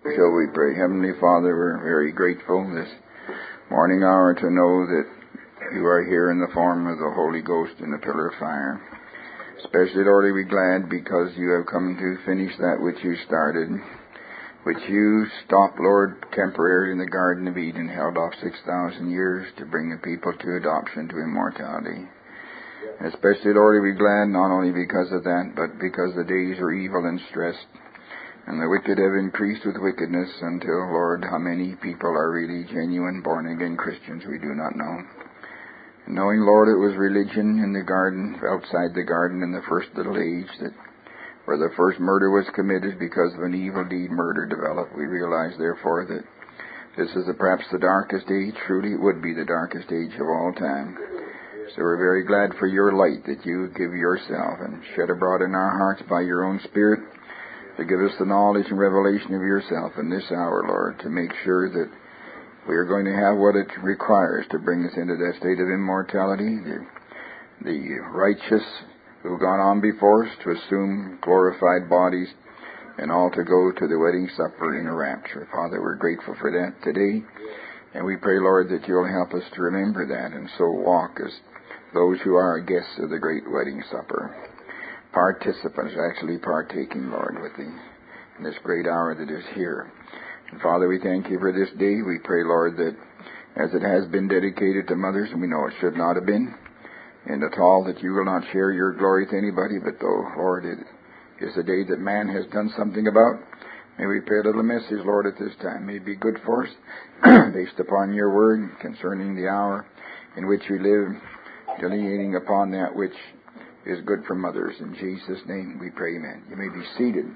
Shall we pray? Heavenly Father, we're very grateful this morning hour to know that you are here in the form of the Holy Ghost in a pillar of fire. Especially, Lord, are we glad because you have come to finish that which you started, which you stopped, Lord, temporarily in the Garden of Eden, held off 6,000 years to bring the people to adoption, to immortality. Especially, Lord, are we glad not only because of that, but because the days are evil and stressed, and the wicked have increased with wickedness until, Lord, how many people are really genuine, born-again Christians we do not know. Knowing, Lord, it was religion in the garden, outside the garden in the first little age, that where the first murder was committed because of an evil deed, murder developed. We realize, therefore, that this is perhaps the darkest age. Truly, it would be the darkest age of all time. So we're very glad for your light that you give yourself and shed abroad in our hearts by your own Spirit to give us the knowledge and revelation of yourself in this hour, Lord, to make sure that we are going to have what it requires to bring us into that state of immortality. The righteous who have gone on before us to assume glorified bodies and all to go to the wedding supper in a rapture. Father, we're grateful for that today. And we pray, Lord, that you'll help us to remember that and so walk as those who are guests of the great wedding supper. Participants actually partaking, Lord, with in this great hour that is here. And Father, we thank you for this day. We pray, Lord, that as it has been dedicated to mothers, and we know it should not have been, and at all that you will not share your glory to anybody, but though, Lord, it is a day that man has done something about, may we pray a little message, Lord, at this time. May it be good for us, based upon your word concerning the hour in which we live, delineating upon that which is good for mothers. In Jesus' name we pray, amen. You may be seated.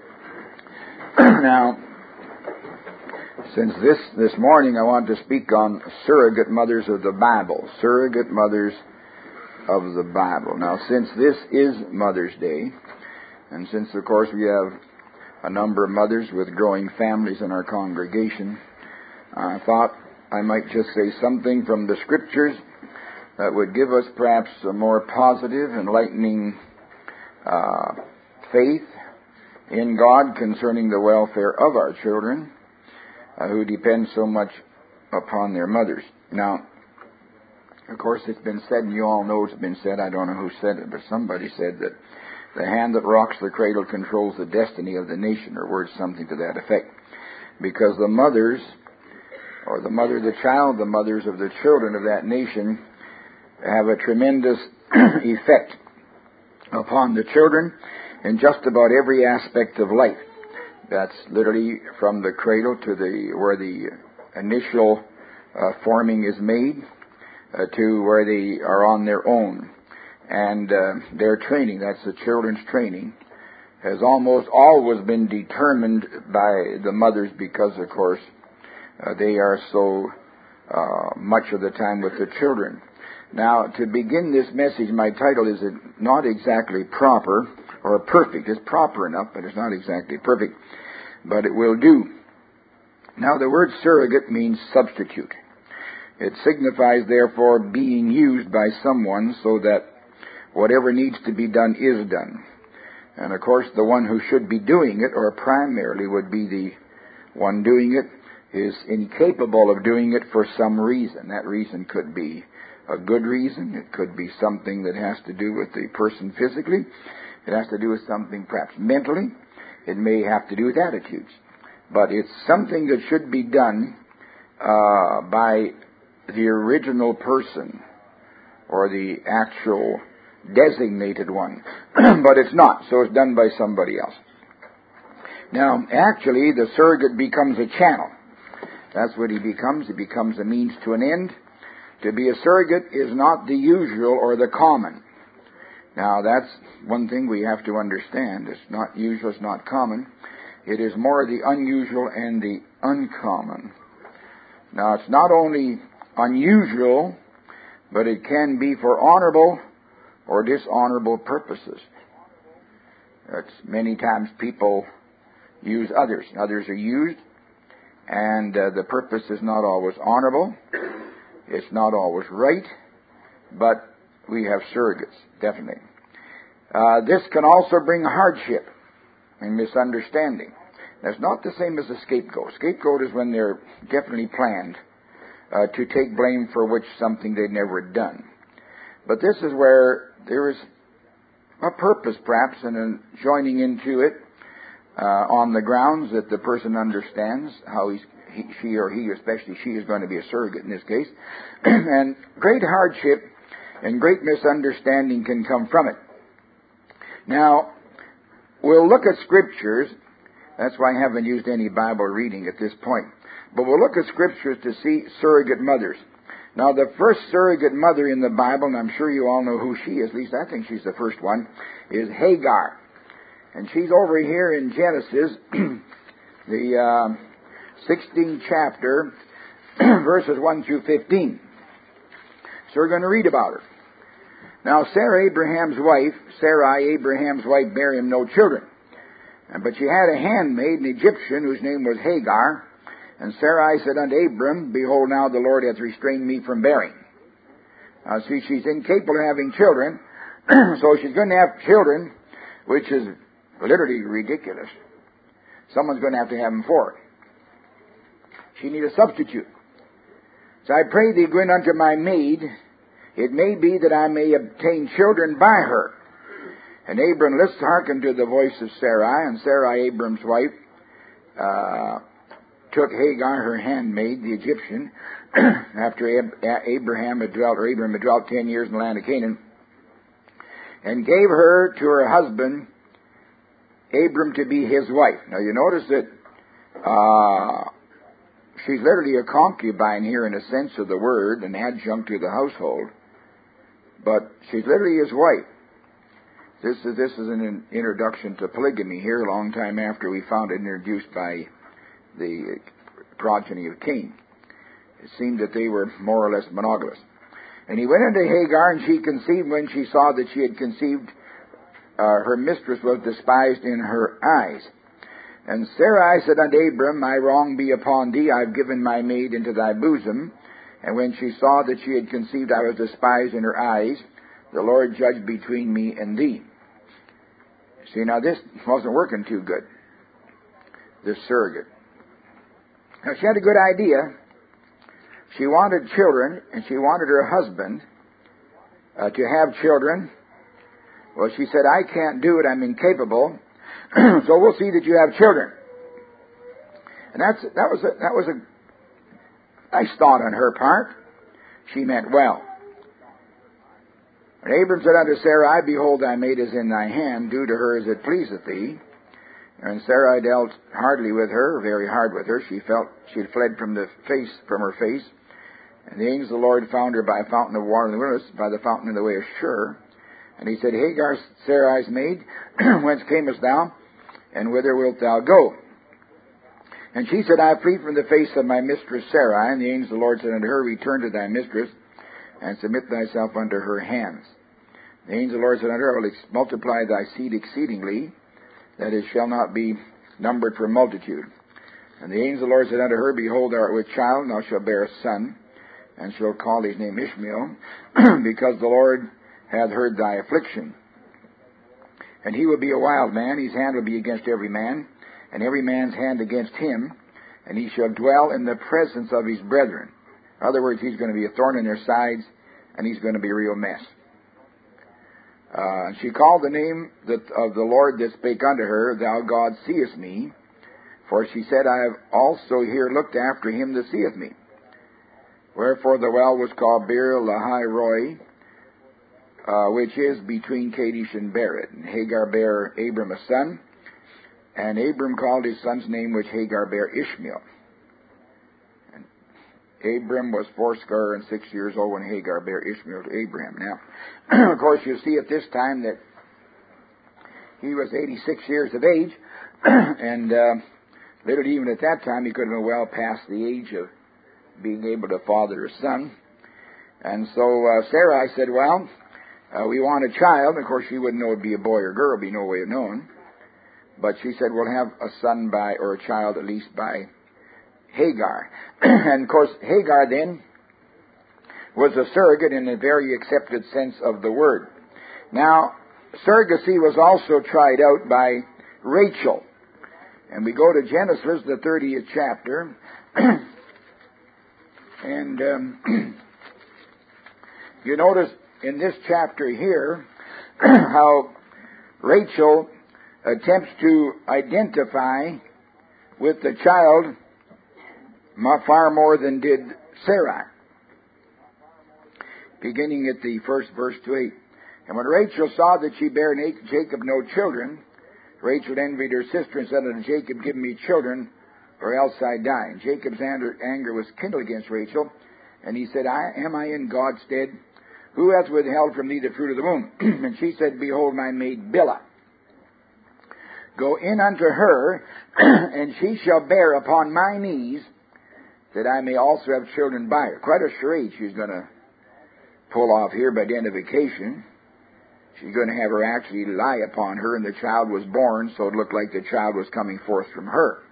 Now, since this morning I want to speak on surrogate mothers of the Bible. Surrogate mothers of the Bible. Now, since this is Mother's Day, and since, of course, we have a number of mothers with growing families in our congregation, I thought I might just say something from the Scriptures that would give us perhaps a more positive, enlightening faith in God concerning the welfare of our children who depend so much upon their mothers. Now, of course, it's been said, and you all know it's been said, I don't know who said it, but somebody said that the hand that rocks the cradle controls the destiny of the nation, or words something to that effect. Because the mothers, or the mother of the child, the mothers of the children of that nation, have a tremendous effect upon the children in just about every aspect of life. That's literally from the cradle to where the initial forming is made to where they are on their own. And their training, that's the children's training, has almost always been determined by the mothers because, of course, they are so much of the time with the children. Now, to begin this message, my title is not exactly proper or perfect. It's proper enough, but it's not exactly perfect. But it will do. Now, the word surrogate means substitute. It signifies, therefore, being used by someone so that whatever needs to be done is done. And, of course, the one who should be doing it, or primarily would be the one doing it, is incapable of doing it for some reason. That reason could be a good reason. It could be something that has to do with the person physically. It has to do with something perhaps mentally. It may have to do with attitudes. But it's something that should be done by the original person or the actual designated one. But it's not, so it's done by somebody else. Now, actually, the surrogate becomes a channel. That's what he becomes. He becomes a means to an end. To be a surrogate is not the usual or the common. Now, that's one thing we have to understand. It's not usual, it's not common. It is more the unusual and the uncommon. Now, it's not only unusual, but it can be for honorable or dishonorable purposes. It's many times people use others. Others are used, and the purpose is not always honorable. It's not always right, but we have surrogates, definitely. This can also bring hardship and misunderstanding. That's not the same as a scapegoat. Scapegoat is when they're definitely planned to take blame for which something they'd never done. But this is where there is a purpose, perhaps, in joining into it on the grounds that the person understands how she or he, especially she, is going to be a surrogate in this case. And great hardship and great misunderstanding can come from it. Now, we'll look at scriptures. That's why I haven't used any Bible reading at this point. But we'll look at scriptures to see surrogate mothers. Now, the first surrogate mother in the Bible, and I'm sure you all know who she is, at least I think she's the first one, is Hagar. And she's over here in Genesis, the 16th chapter, verses 1 through 15. So we're going to read about her. Now, Sarai, Abraham's wife, bare him no children. But she had a handmaid, an Egyptian, whose name was Hagar. And Sarai said unto Abram, Behold, now the Lord hath restrained me from bearing. See, she's incapable of having children, so she's going to have children, which is literally ridiculous. Someone's going to have them for her. She needs a substitute. So I pray thee, go in unto my maid. It may be that I may obtain children by her. And Abram hearkened to the voice of Sarai, and Sarai, Abram's wife, took Hagar, her handmaid, the Egyptian, after Abram had dwelt 10 years in the land of Canaan, and gave her to her husband, Abram, to be his wife. Now you notice that she's literally a concubine here in the sense of the word, an adjunct to the household, but she's literally his wife. This is an introduction to polygamy here, a long time after we found it introduced by the progeny of Cain. It seemed that they were more or less monogamous. And he went unto Hagar, and she conceived. When she saw that she had conceived, her mistress was despised in her eyes. And Sarai said unto Abram, My wrong be upon thee, I have given my maid into thy bosom. And when she saw that she had conceived, I was despised in her eyes. The Lord judged between me and thee. See, now this wasn't working too good, this surrogate. Now, she had a good idea. She wanted children, and she wanted her husband to have children. Well, she said, I can't do it, I'm incapable, so we'll see that you have children. And that was a nice thought on her part. She meant well. And Abram said unto Sarai, Behold, thy maid is in thy hand, do to her as it pleaseth thee. And Sarai dealt hardly with her, very hard with her. She felt she had fled from her face. And the angel of the Lord found her by a fountain of water in the wilderness, by the fountain in the way of Shur. And he said, Hagar, Sarai's maid, whence camest thou, and whither wilt thou go? And she said, I flee from the face of my mistress Sarai. And the angel of the Lord said unto her, Return to thy mistress, and submit thyself unto her hands. The angel of the Lord said unto her, I will multiply thy seed exceedingly, that it shall not be numbered for multitude. And the angel of the Lord said unto her, Behold, thou art with child, and thou shalt bear a son, and shalt call his name Ishmael, because the Lord hath heard thy affliction. And he will be a wild man, his hand will be against every man, and every man's hand against him, and he shall dwell in the presence of his brethren. In other words, he's going to be a thorn in their sides, and he's going to be a real mess. She called the name of the Lord that spake unto her, Thou God seest me. For she said, I have also here looked after him that seeth me. Wherefore the well was called Beer Lahai Roi, which is between Kadesh and Bered. And Hagar bare Abram a son, and Abram called his son's name, which Hagar bare Ishmael. And Abram was 86 years old when Hagar bare Ishmael to Abraham. Now, of course, you see at this time that he was 86 years of age, and literally even at that time he could have been well past the age of being able to father a son. And so Sarai said, well, we want a child. Of course, she wouldn't know it would be a boy or girl, be no way of knowing. But she said, we'll have a son or a child at least by Hagar. And of course, Hagar then was a surrogate in a very accepted sense of the word. Now, surrogacy was also tried out by Rachel. And we go to Genesis, the 30th chapter. And you notice in this chapter here how Rachel attempts to identify with the child far more than did Sarah. Beginning at the first verse to 8. And when Rachel saw that she bare Jacob no children, Rachel envied her sister and said unto Jacob, give me children, or else I die. And Jacob's anger was kindled against Rachel, and he said, am I in God's stead? Who hath withheld from thee the fruit of the womb? And she said, behold, my maid Bilhah. Go in unto her, and she shall bear upon my knees, that I may also have children by her. Quite a charade she's going to pull off here by identification. She's going to have her actually lie upon her, and the child was born, so it looked like the child was coming forth from her.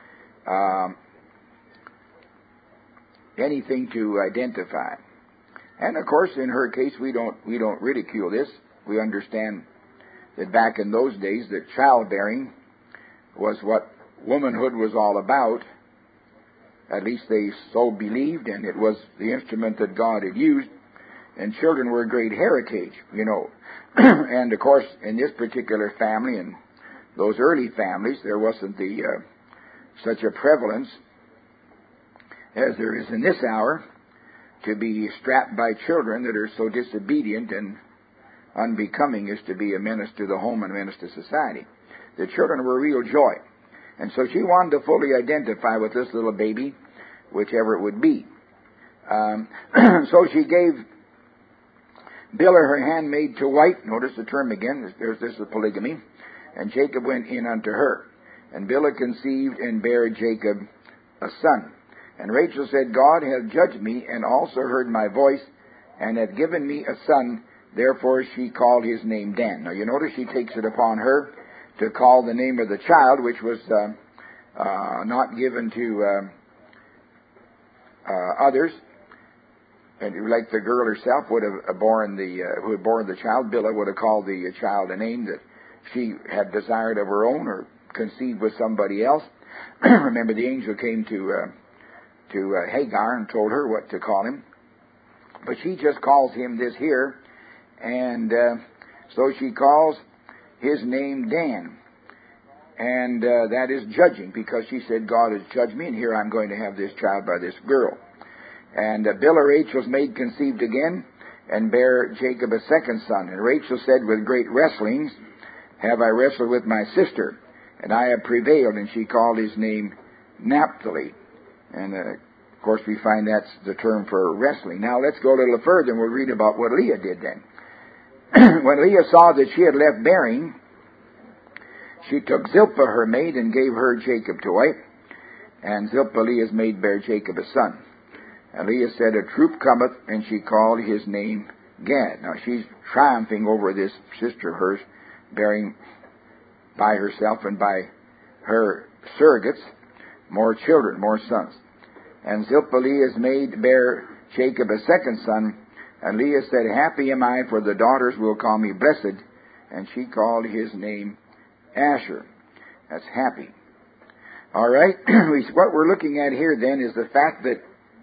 Anything to identify. And of course, in her case, we don't ridicule this. We understand that back in those days, that childbearing was what womanhood was all about. At least they so believed, and it was the instrument that God had used. And children were a great heritage, you know. And of course, in this particular family and those early families, there wasn't such a prevalence as there is in this hour to be strapped by children that are so disobedient and unbecoming as to be a menace to the home and a menace to society. The children were a real joy. And so she wanted to fully identify with this little baby, whichever it would be. So she gave Bilhah her handmaid to wife. Notice the term again. This is polygamy. And Jacob went in unto her. And Bilhah conceived and bare Jacob a son. And Rachel said, God hath judged me, and also heard my voice, and hath given me a son. Therefore she called his name Dan. Now you notice she takes it upon her to call the name of the child, which was not given to others. And like the girl herself would have borne who had borne the child, Bilhah would have called the child a name that she had desired of her own or conceived with somebody else. Remember, the angel came to Hagar and told her what to call him. But she just calls him this here, and so she calls his name Dan. And that is judging, because she said, God has judged me, and here I'm going to have this child by this girl. And Bilhah, Rachel's maid, conceived again, and bare Jacob a second son. And Rachel said, with great wrestlings have I wrestled with my sister, and I have prevailed. And she called his name Naphtali. And of course we find that's the term for wrestling. Now let's go a little further, and we'll read about what Leah did then. When Leah saw that she had left bearing, she took Zilpah her maid, and gave her Jacob to wife. And Zilpah, Leah's maid, bare Jacob a son. And Leah said, a troop cometh, and she called his name Gad. Now she's triumphing over this sister of hers, bearing by herself and by her surrogates more children, more sons. And Zilpah, Leah's maid, bare Jacob a second son. And Leah said, happy am I, for the daughters will call me blessed. And she called his name Asher. That's happy. All right. What we're looking at here then is the fact that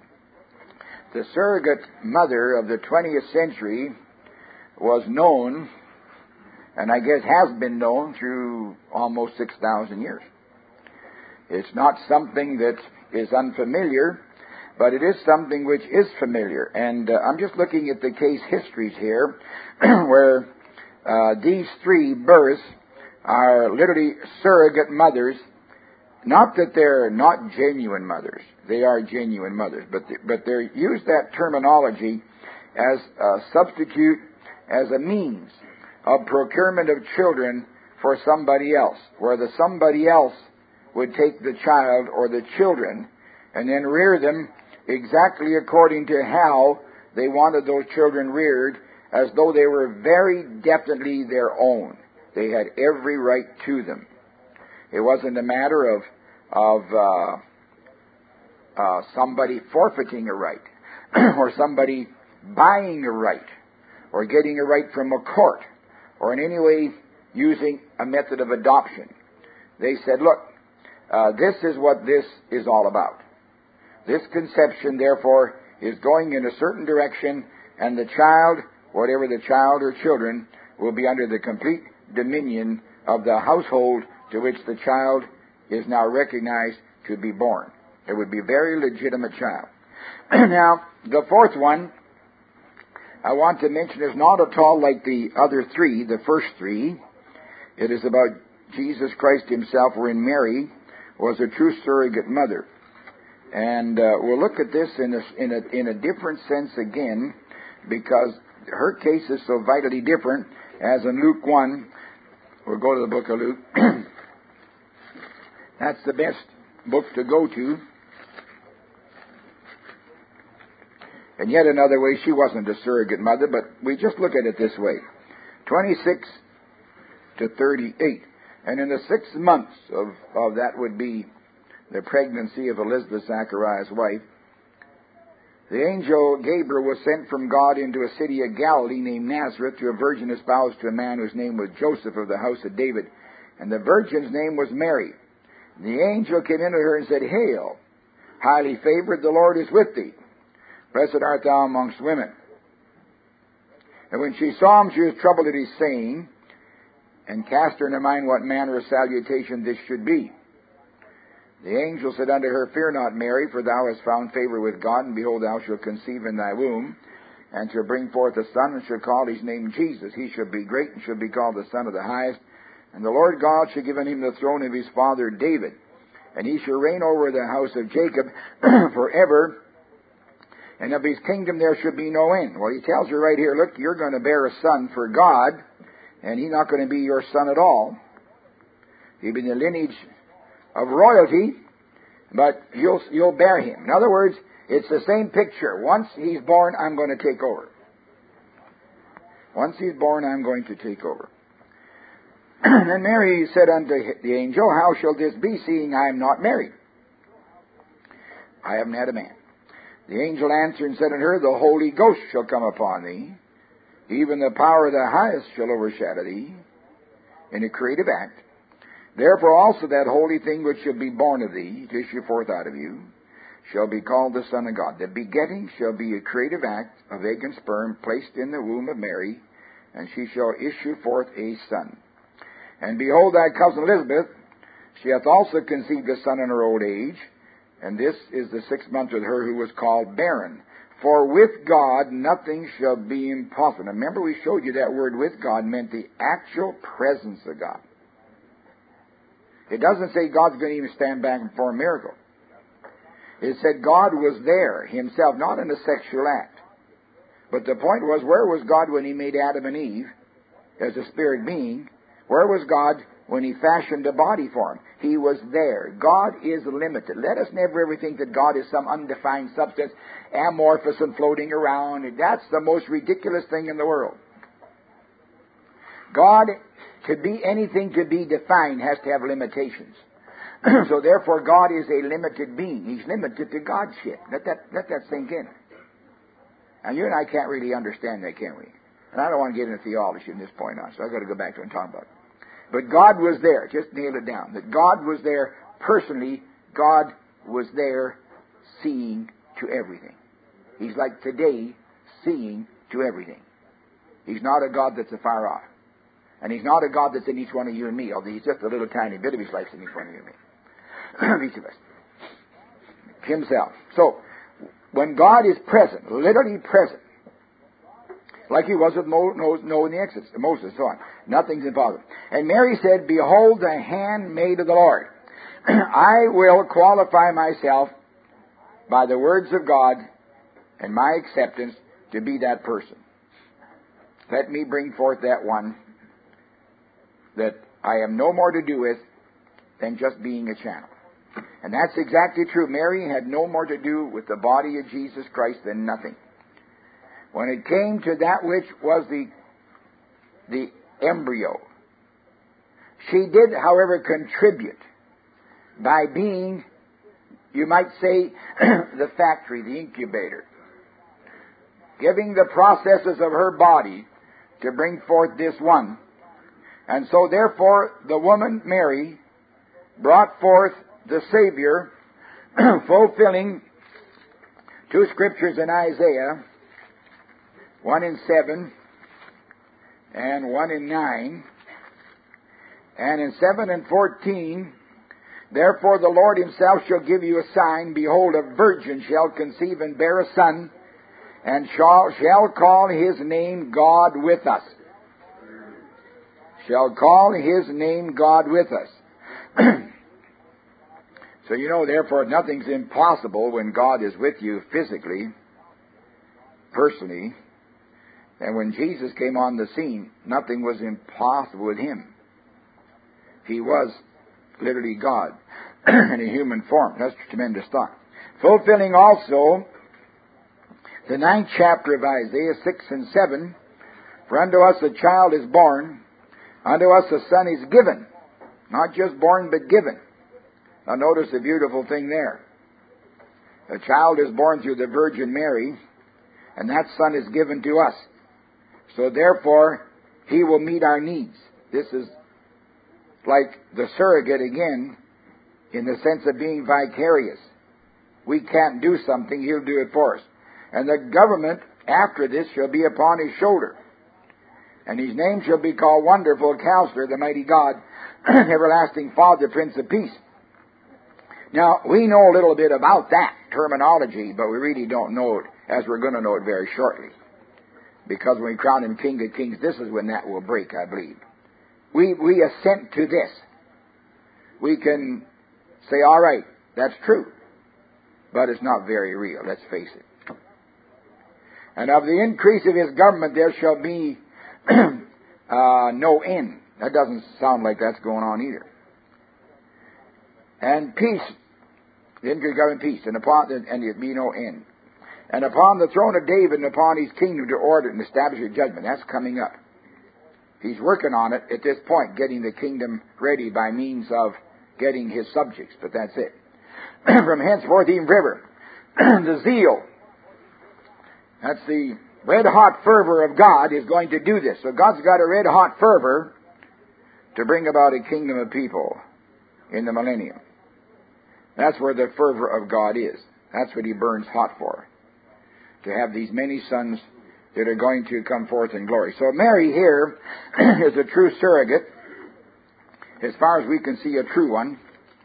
the surrogate mother of the 20th century was known, and I guess has been known through almost 6,000 years. It's not something that is unfamiliar, but it is something which is familiar. And I'm just looking at the case histories here, where these three births are literally surrogate mothers. Not that they're not genuine mothers. They are genuine mothers. But they use that terminology as a substitute, as a means of procurement of children for somebody else, where the somebody else would take the child or the children and then rear them exactly according to how they wanted those children reared, as though they were very definitely their own. They had every right to them. It wasn't a matter of somebody forfeiting a right or somebody buying a right or getting a right from a court or in any way using a method of adoption. They said, look, This is what this is all about. This conception, therefore, is going in a certain direction, and the child, whatever the child or children, will be under the complete dominion of the household to which the child is now recognized to be born. It would be a very legitimate child. Now, the fourth one I want to mention is not at all like the other three, the first three. It is about Jesus Christ himself, wherein Mary was a true surrogate mother. And we'll look at this in a different sense again, because her case is so vitally different. As in Luke 1, we'll go to the book of Luke. That's the best book to go to. And yet another way, she wasn't a surrogate mother, but we just look at it this way. 26 to 38. And in the 6 months of that would be the pregnancy of Elizabeth, Zachariah's wife, the angel Gabriel was sent from God into a city of Galilee named Nazareth to a virgin espoused to a man whose name was Joseph of the house of David. And the virgin's name was Mary. The angel came into her and said, Hail, highly favored, the Lord is with thee. Blessed art thou amongst women. And when she saw him, she was troubled at his saying, and cast her in her mind what manner of salutation this should be. The angel said unto her, Fear not, Mary, for thou hast found favor with God, and behold, thou shalt conceive in thy womb, and shalt bring forth a son, and shalt call his name Jesus. He shall be great, and shall be called the Son of the Highest. And the Lord God shall give unto him the throne of his father David, and he shall reign over the house of Jacob forever, and of his kingdom there should be no end. Well, he tells her right here, look, you're going to bear a son for God, and he's not going to be your son at all. He'll be in the lineage of royalty, but you'll bear him. In other words, it's the same picture. Once he's born, I'm going to take over. Once he's born, I'm going to take over. Then Mary said unto the angel, How shall this be, seeing I am not married? I haven't had a man. The angel answered and said unto her, The Holy Ghost shall come upon thee, even the power of the highest shall overshadow thee, in a creative act. Therefore also that holy thing which shall be born of thee, to issue forth out of you, shall be called the Son of God. The begetting shall be a creative act of egg and sperm placed in the womb of Mary, and she shall issue forth a son. And behold, thy cousin Elizabeth, she hath also conceived a son in her old age, and this is the 6th month with her who was called barren. For with God nothing shall be impossible. Now remember, we showed you that word with God meant the actual presence of God. It doesn't say God's going to even stand back and perform a miracle. It said God was there himself, not in a sexual act. But the point was, where was God when he made Adam and Eve as a spirit being? Where was God when he fashioned a body for them? He was there. God is limited. Let us never ever think that God is some undefined substance, amorphous and floating around. That's the most ridiculous thing in the world. God, to be anything to be defined, has to have limitations. So therefore God is a limited being. He's limited to Godship. Let that sink in. Now you and I can't really understand that, can we? And I don't want to get into theology from this point on, so I've got to go back to it and talk about it. But God was there. Just nail it down. That God was there personally. God was there seeing to everything. He's like today, seeing to everything. He's not a God that's afar off. And he's not a God that's in each one of you and me, although he's just a little tiny bit of his life in each one of you and me. Each of us. Himself. So, when God is present, literally present, like he was with Noah in the Exodus, Moses, so on. Nothing's impossible. And Mary said, Behold the handmaid of the Lord. I will qualify myself by the words of God and my acceptance to be that person. Let me bring forth that one that I have no more to do with than just being a channel. And that's exactly true. Mary had no more to do with the body of Jesus Christ than nothing. When it came to that which was the embryo, she did, however, contribute by being, you might say, the factory, the incubator, giving the processes of her body to bring forth this one. And so, therefore, the woman, Mary, brought forth the Savior fulfilling two scriptures in Isaiah, one in 7 and one in 9. And in 7 and 14, therefore the Lord himself shall give you a sign. Behold, a virgin shall conceive and bear a son, and shall call his name God with us. Shall call his name God with us. So you know, therefore, nothing's impossible when God is with you physically, personally. And when Jesus came on the scene, nothing was impossible with him. He was literally God in a human form. That's a tremendous thought. Fulfilling also the 9th chapter of Isaiah 6 and 7, for unto us a child is born, unto us a son is given. Not just born, but given. Now notice the beautiful thing there. A child is born through the Virgin Mary, and that son is given to us. So therefore, he will meet our needs. This is like the surrogate again, in the sense of being vicarious. We can't do something, he'll do it for us. And the government after this shall be upon his shoulder. And his name shall be called Wonderful Counselor, the Mighty God, Everlasting Father, Prince of Peace. Now, we know a little bit about that terminology, but we really don't know it, as we're going to know it very shortly. Because when we crown him King of Kings, this is when that will break, I believe. We assent to this. We can say, all right, that's true. But it's not very real, let's face it. And of the increase of his government there shall be no end. That doesn't sound like that's going on either. And peace, the increase of government, peace, and there be no end. And upon the throne of David and upon his kingdom to order it and establish your judgment. That's coming up. He's working on it at this point, getting the kingdom ready by means of getting his subjects, but that's it. From henceforth even forever. The zeal, that's the red-hot fervor of God, is going to do this. So God's got a red-hot fervor to bring about a kingdom of people in the millennium. That's where the fervor of God is. That's what he burns hot for. To have these many sons that are going to come forth in glory. So Mary here is a true surrogate, as far as we can see, a true one.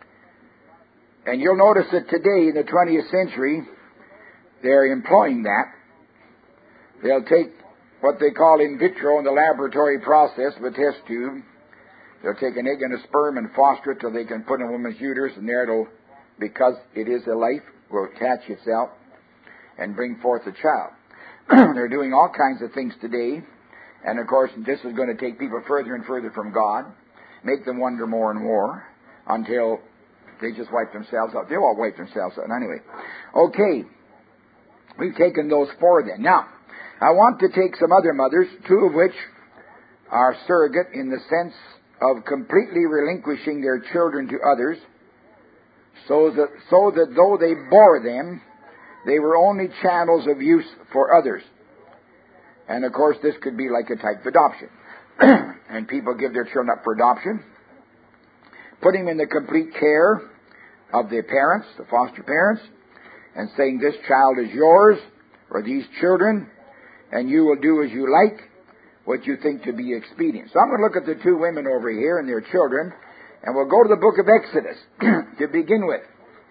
And you'll notice that today, in the 20th century, they're employing that. They'll take what they call in vitro in the laboratory process of a test tube. They'll take an egg and a sperm and foster it till they can put in a woman's uterus, and there it'll, because it is a life, will attach itself and bring forth a child. They're doing all kinds of things today, and of course this is going to take people further and further from God, make them wonder more and more, until they just wipe themselves out. They'll all wipe themselves out anyway. Okay, we've taken those four then. Now, I want to take some other mothers, two of which are surrogate in the sense of completely relinquishing their children to others, so that though they bore them, they were only channels of use for others. And of course, this could be like a type of adoption. And people give their children up for adoption, putting them in the complete care of their parents, the foster parents, and saying, this child is yours, or these children, and you will do as you like, what you think to be expedient. So I'm going to look at the two women over here and their children, and we'll go to the book of Exodus to begin with.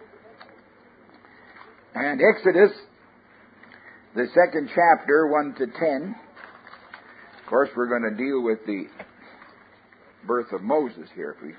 And Exodus, the 2nd chapter, 1 to 10. Of course, we're going to deal with the birth of Moses here, please.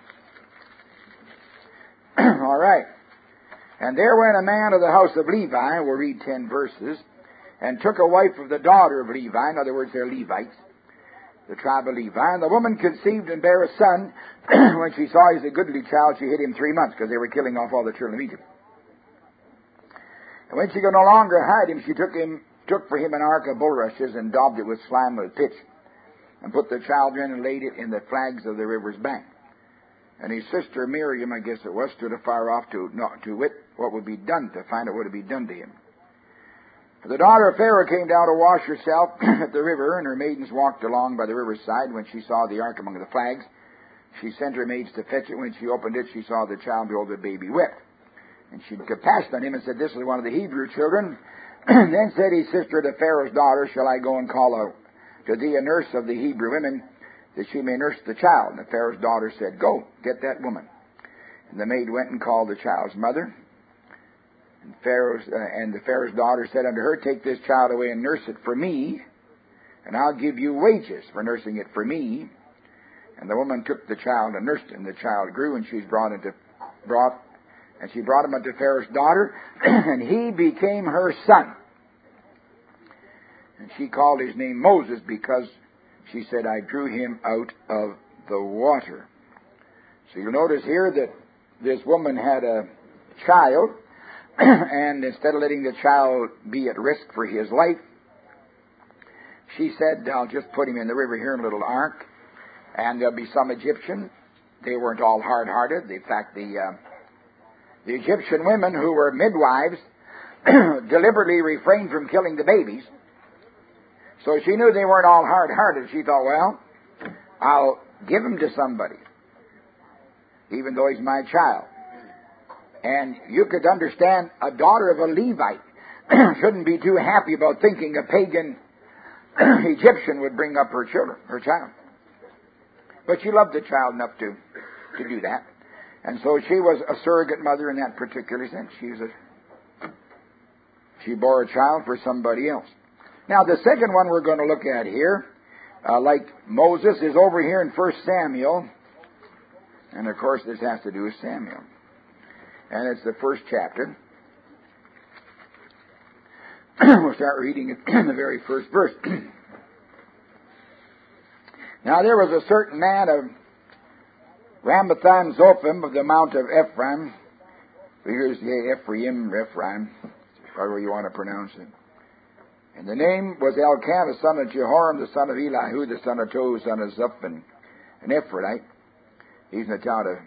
All right. And there went a man of the house of Levi, we'll read 10 verses, and took a wife of the daughter of Levi, in other words, they're Levites, the tribe of Levi. And the woman conceived and bare a son. When she saw he was a goodly child, she hid him 3 months, because they were killing off all the children of Egypt. And when she could no longer hide him, she took for him an ark of bulrushes and daubed it with slime with pitch, and put the child in and laid it in the flags of the river's bank. And his sister Miriam, I guess it was, stood afar off to wit what would be done, to find out what would be done to him. For the daughter of Pharaoh came down to wash herself at the river, and her maidens walked along by the river's side. When she saw the ark among the flags, she sent her maids to fetch it. When she opened it, she saw the child, behold, the baby wept. And she took compassion on him and said, this is one of the Hebrew children. Then said his sister to Pharaoh's daughter, shall I go and call to thee a nurse of the Hebrew women, that she may nurse the child? And the Pharaoh's daughter said, go, get that woman. And the maid went and called the child's mother. And the Pharaoh's daughter said unto her, take this child away and nurse it for me, and I'll give you wages for nursing it for me. And the woman took the child and nursed him. The child grew, and she brought him unto Pharaoh's daughter, and he became her son. And she called his name Moses, because she said, I drew him out of the water. So you'll notice here that this woman had a child, and instead of letting the child be at risk for his life, she said, I'll just put him in the river here in a little ark, and there'll be some Egyptian. They weren't all hard-hearted. In fact, the Egyptian women who were midwives deliberately refrained from killing the babies. So she knew they weren't all hard-hearted. She thought, well, I'll give him to somebody, even though he's my child. And you could understand a daughter of a Levite shouldn't be too happy about thinking a pagan Egyptian would bring up her child. But she loved the child enough to do that. And so she was a surrogate mother in that particular sense. She bore a child for somebody else. Now, the second one we're going to look at here, like Moses, is over here in 1 Samuel. And, of course, this has to do with Samuel. And it's the first chapter. We'll start reading in the very first verse. Now, there was a certain man of Ramathaim Zophim of the mount of Ephraim. Here's Ephraim, however you want to pronounce it. And the name was Elkanah, son of Jehoram, the son of Elihu, the son of Tohu, son of Zuphim, an Ephraite. He's in the town of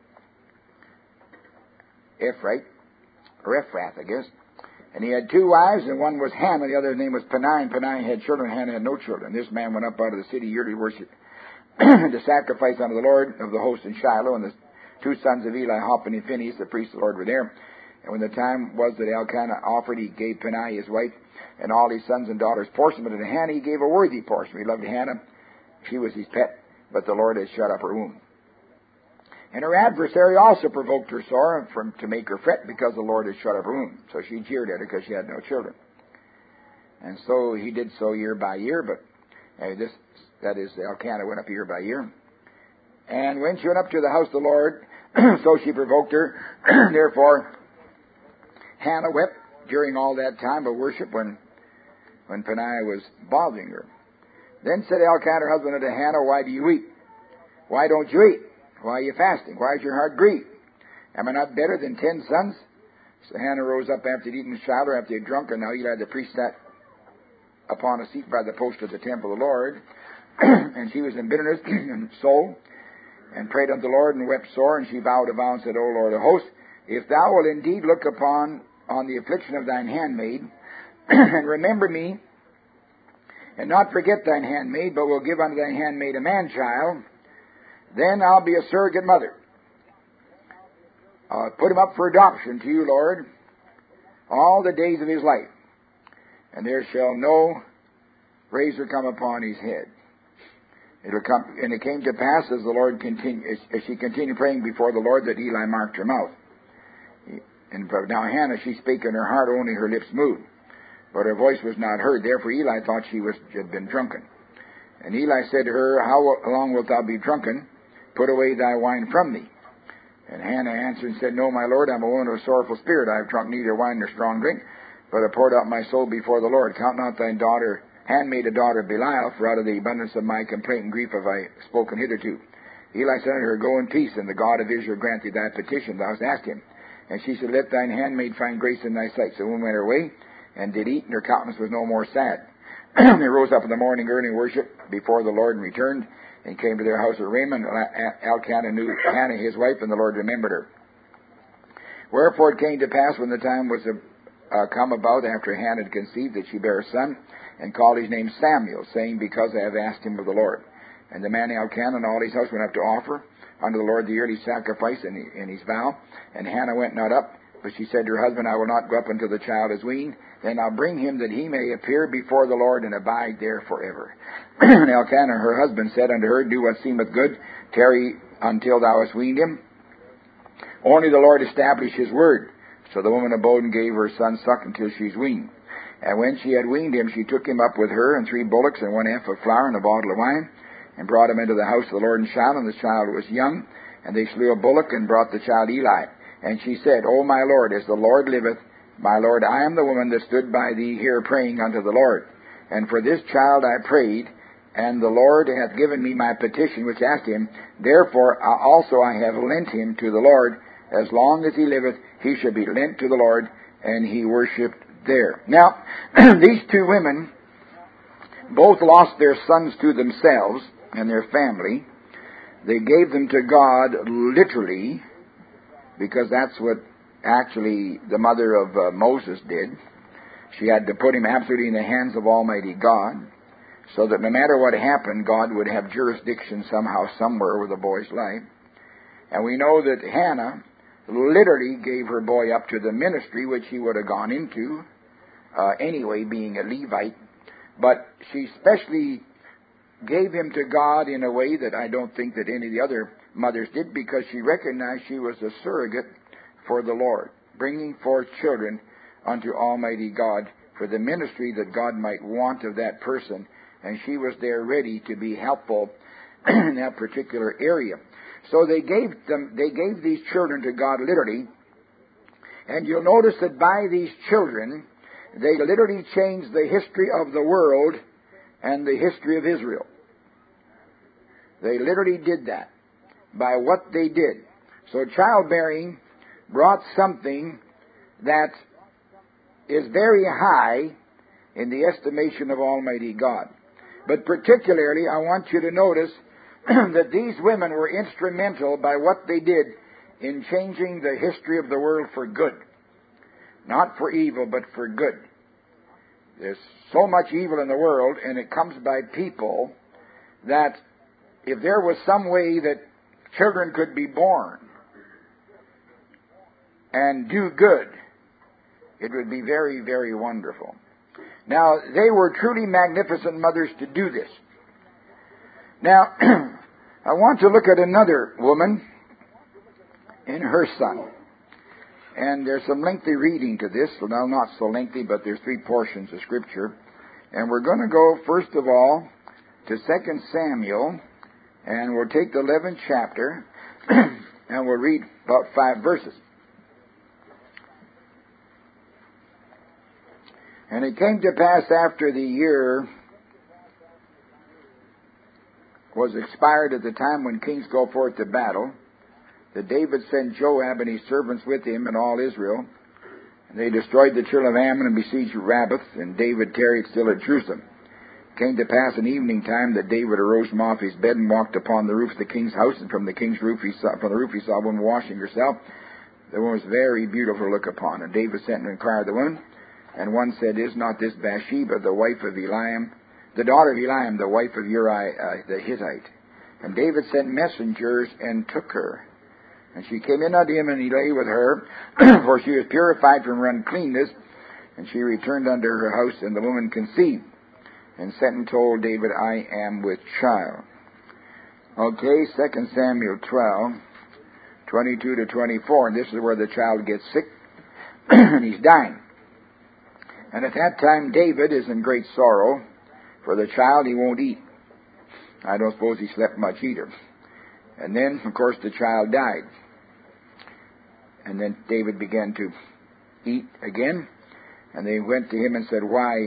Ephrath, I guess. And he had two wives, and one was Hannah, the other's name was Peninnah. And Peninnah had children, Hannah had no children. This man went up out of the city yearly worship to sacrifice unto the Lord of the host in Shiloh, and the two sons of Eli, Hophni and Phinehas, the priests of the Lord, were there. And when the time was that Elkanah offered, he gave Peninnah his wife and all his sons and daughters portion, but to Hannah he gave a worthy portion. He loved Hannah. She was his pet, but the Lord had shut up her womb. And her adversary also provoked her sore to make her fret, because the Lord had shut up her womb. So she jeered at her because she had no children. And so he did so year by year, but Elkanah went up year by year. And when she went up to the house of the Lord, so she provoked her. Therefore, Hannah wept during all that time of worship when Peninnah was bothering her. Then said Elkanah, her husband, unto Hannah, why do you weep? Why don't you eat? Why are you fasting? Why is your heart grieved? Am I not better than 10 sons? So Hannah rose up after he'd eaten Shiloh, after he had drunk, and now Eli the priest sat upon a seat by the post of the temple of the Lord. And she was in bitterness and soul, and prayed unto the Lord, and wept sore, and she vowed a vow and said, O Lord of hosts, if thou wilt indeed look on the affliction of thine handmaid, and remember me, and not forget thine handmaid, but will give unto thine handmaid a man-child, then I'll be a surrogate mother. I'll put him up for adoption to you, Lord, all the days of his life, and there shall no razor come upon his head. And it came to pass as she continued praying before the Lord, that Eli marked her mouth. And now Hannah, she spake in her heart, only her lips moved, but her voice was not heard. Therefore Eli thought she had been drunken. And Eli said to her, how long wilt thou be drunken? Put away thy wine from thee. And Hannah answered and said, No, my Lord, I'm a woman of a sorrowful spirit. I have drunk neither wine nor strong drink, but I poured out my soul before the Lord. Count not thine handmaid a daughter of Belial, for out of the abundance of my complaint and grief have I spoken hitherto. Eli said unto her, Go in peace, and the God of Israel grant thee thy petition thou hast asked him. And she said, Let thine handmaid find grace in thy sight. So the woman went her way, and did eat, and her countenance was no more sad. They rose up in the morning early and worshipped before the Lord, and returned, and came to their house of Ramah. Elkanah knew Hannah his wife, and the Lord remembered her. Wherefore it came to pass, when the time was come about after Hannah had conceived, that she bare a son, and called his name Samuel, saying, Because I have asked him of the Lord. And the man Elkanah and all his house went up to offer unto the Lord the yearly sacrifice in his vow. And Hannah went not up, but she said to her husband, I will not go up until the child is weaned. Then I'll bring him that he may appear before the Lord and abide there forever. And Elkanah her husband said unto her, do what seemeth good, tarry until thou hast weaned him. Only the Lord establish his word. So the woman abode and gave her son suck until she's weaned. And when she had weaned him, she took him up with her, and 3 bullocks, and 1 ephah of flour, and a bottle of wine, and brought him into the house of the Lord in Shiloh. And the child was young, and they slew a bullock, and brought the child Eli. And she said, O my Lord, as the Lord liveth, my Lord, I am the woman that stood by thee here praying unto the Lord. And for this child I prayed, and the Lord hath given me my petition which asked him. Therefore also I have lent him to the Lord. As long as he liveth, he shall be lent to the Lord. And he worshipped there. Now, these 2 women both lost their sons to themselves and their family. They gave them to God literally, because that's what actually the mother of Moses did. She had to put him absolutely in the hands of Almighty God, so that no matter what happened, God would have jurisdiction somehow, somewhere over the boy's life. And we know that Hannah literally gave her boy up to the ministry, which he would have gone into anyway, being a Levite. But she especially gave him to God in a way that I don't think that any of the other mothers did, because she recognized she was a surrogate for the Lord, bringing forth children unto Almighty God for the ministry that God might want of that person. And she was there ready to be helpful in that particular area. So they gave these children to God literally. And you'll notice that by these children, they literally changed the history of the world and the history of Israel. They literally did that by what they did. So childbearing brought something that is very high in the estimation of Almighty God. But particularly, I want you to notice that these women were instrumental by what they did in changing the history of the world for good. Not for evil, but for good. There's so much evil in the world, and it comes by people, that if there was some way that children could be born and do good, it would be very, very wonderful. Now, they were truly magnificent mothers to do this. Now, I want to look at another woman and her son. And there's some lengthy reading to this. Well, not so lengthy, but there's 3 portions of Scripture. And we're going to go, first of all, to 2 Samuel, and we'll take the 11th chapter, and we'll read about 5 verses. And it came to pass after the year was expired at the time when kings go forth to battle, that David sent Joab and his servants with him and all Israel. And they destroyed the children of Ammon and besieged Rabbath, and David tarried still at Jerusalem. It came to pass in evening time that David arose from off his bed and walked upon the roof of the king's house, and from the king's roof he saw a woman washing herself. The woman was very beautiful to look upon. And David sent to inquire of the woman. And one said, Is not this Bathsheba, the wife of Eliam, the daughter of Eliam, the wife of Uriah the Hittite? And David sent messengers and took her. And she came in unto him, and he lay with her, for she was purified from her uncleanness. And she returned unto her house, and the woman conceived, and sent and told David, I am with child. Okay, 2 Samuel 12, 22 to 24, and this is where the child gets sick, and he's dying. And at that time, David is in great sorrow for the child. He won't eat. I don't suppose he slept much either. And then, of course, the child died. And then David began to eat again. And they went to him and said, Why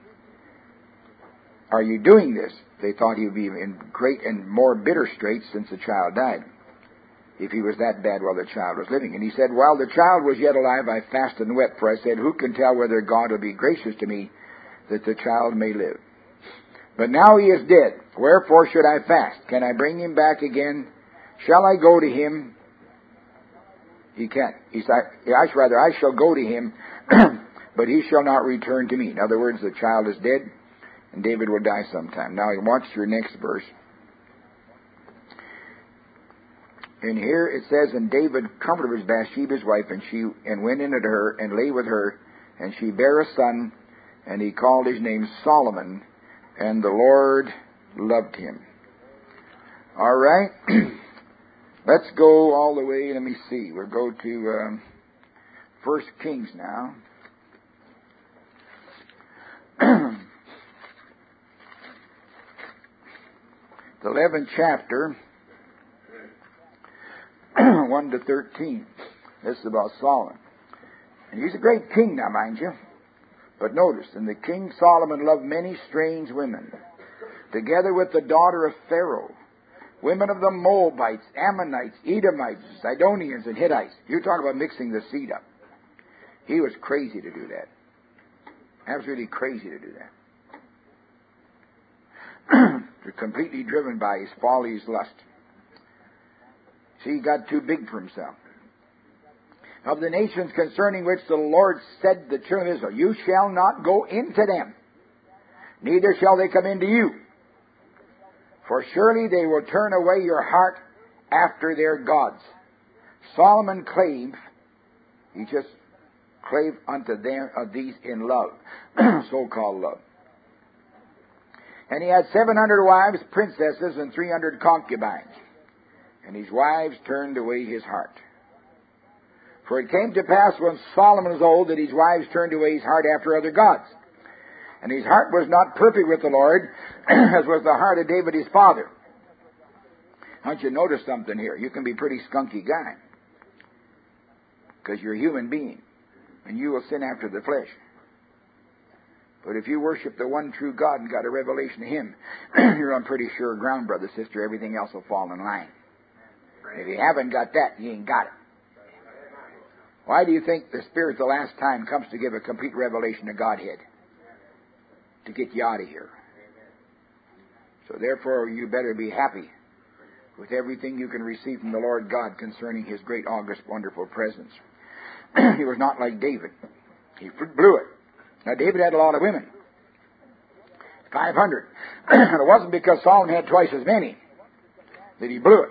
are you doing this? They thought he would be in great and more bitter straits since the child died, if he was that bad while the child was living. And he said, While the child was yet alive, I fasted and wept, for I said, Who can tell whether God will be gracious to me that the child may live? But now he is dead. Wherefore should I fast? Can I bring him back again? Shall I go to him? He can't. He said, I shall go to him, but he shall not return to me. In other words, the child is dead, and David will die sometime. Now, watch your next verse. And here it says, and David comforted Bathsheba his wife, and went in at her, and lay with her, and she bare a son, and he called his name Solomon, and the Lord loved him. All right. Let's go all the way. Let me see. We'll go to 1 Kings now. The 11th chapter, 1 to 13. This is about Solomon. And he's a great king now, mind you. But notice, and the king Solomon loved many strange women, together with the daughter of Pharaoh, women of the Moabites, Ammonites, Edomites, Sidonians, and Hittites. You talk about mixing the seed up. He was crazy to do that. Absolutely crazy to do that. Completely driven by his folly, his lust. See, he got too big for himself. Of the nations concerning which the Lord said to the children of Israel, you shall not go into them, neither shall they come into you. For surely they will turn away your heart after their gods. Solomon clave, he just clave unto them of these in love, so-called love. And he had 700 wives, princesses, and 300 concubines. And his wives turned away his heart. For it came to pass when Solomon was old that his wives turned away his heart after other gods. And his heart was not perfect with the Lord, as was the heart of David his father. I want you to notice something here. You can be a pretty skunky guy, because you're a human being, and you will sin after the flesh. But if you worship the one true God and got a revelation of Him, you're on pretty sure ground, brother, sister. Everything else will fall in line. If you haven't got that, you ain't got it. Why do you think the Spirit the last time comes to give a complete revelation of Godhead? To get you out of here. So therefore, you better be happy with everything you can receive from the Lord God concerning His great, august, wonderful presence. He was not like David. He blew it. Now, David had a lot of women. 500. And it wasn't because Solomon had twice as many that he blew it.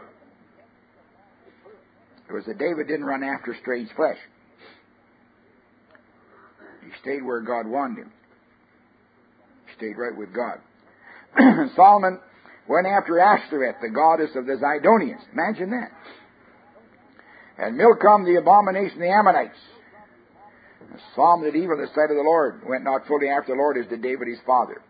It was that David didn't run after strange flesh. He stayed where God wanted him. He stayed right with God. Solomon went after Ashtoreth, the goddess of the Zidonians. Imagine that. And Milcom, the abomination of the Ammonites. Solomon did evil in the sight of the Lord, went not fully after the Lord as did David his father.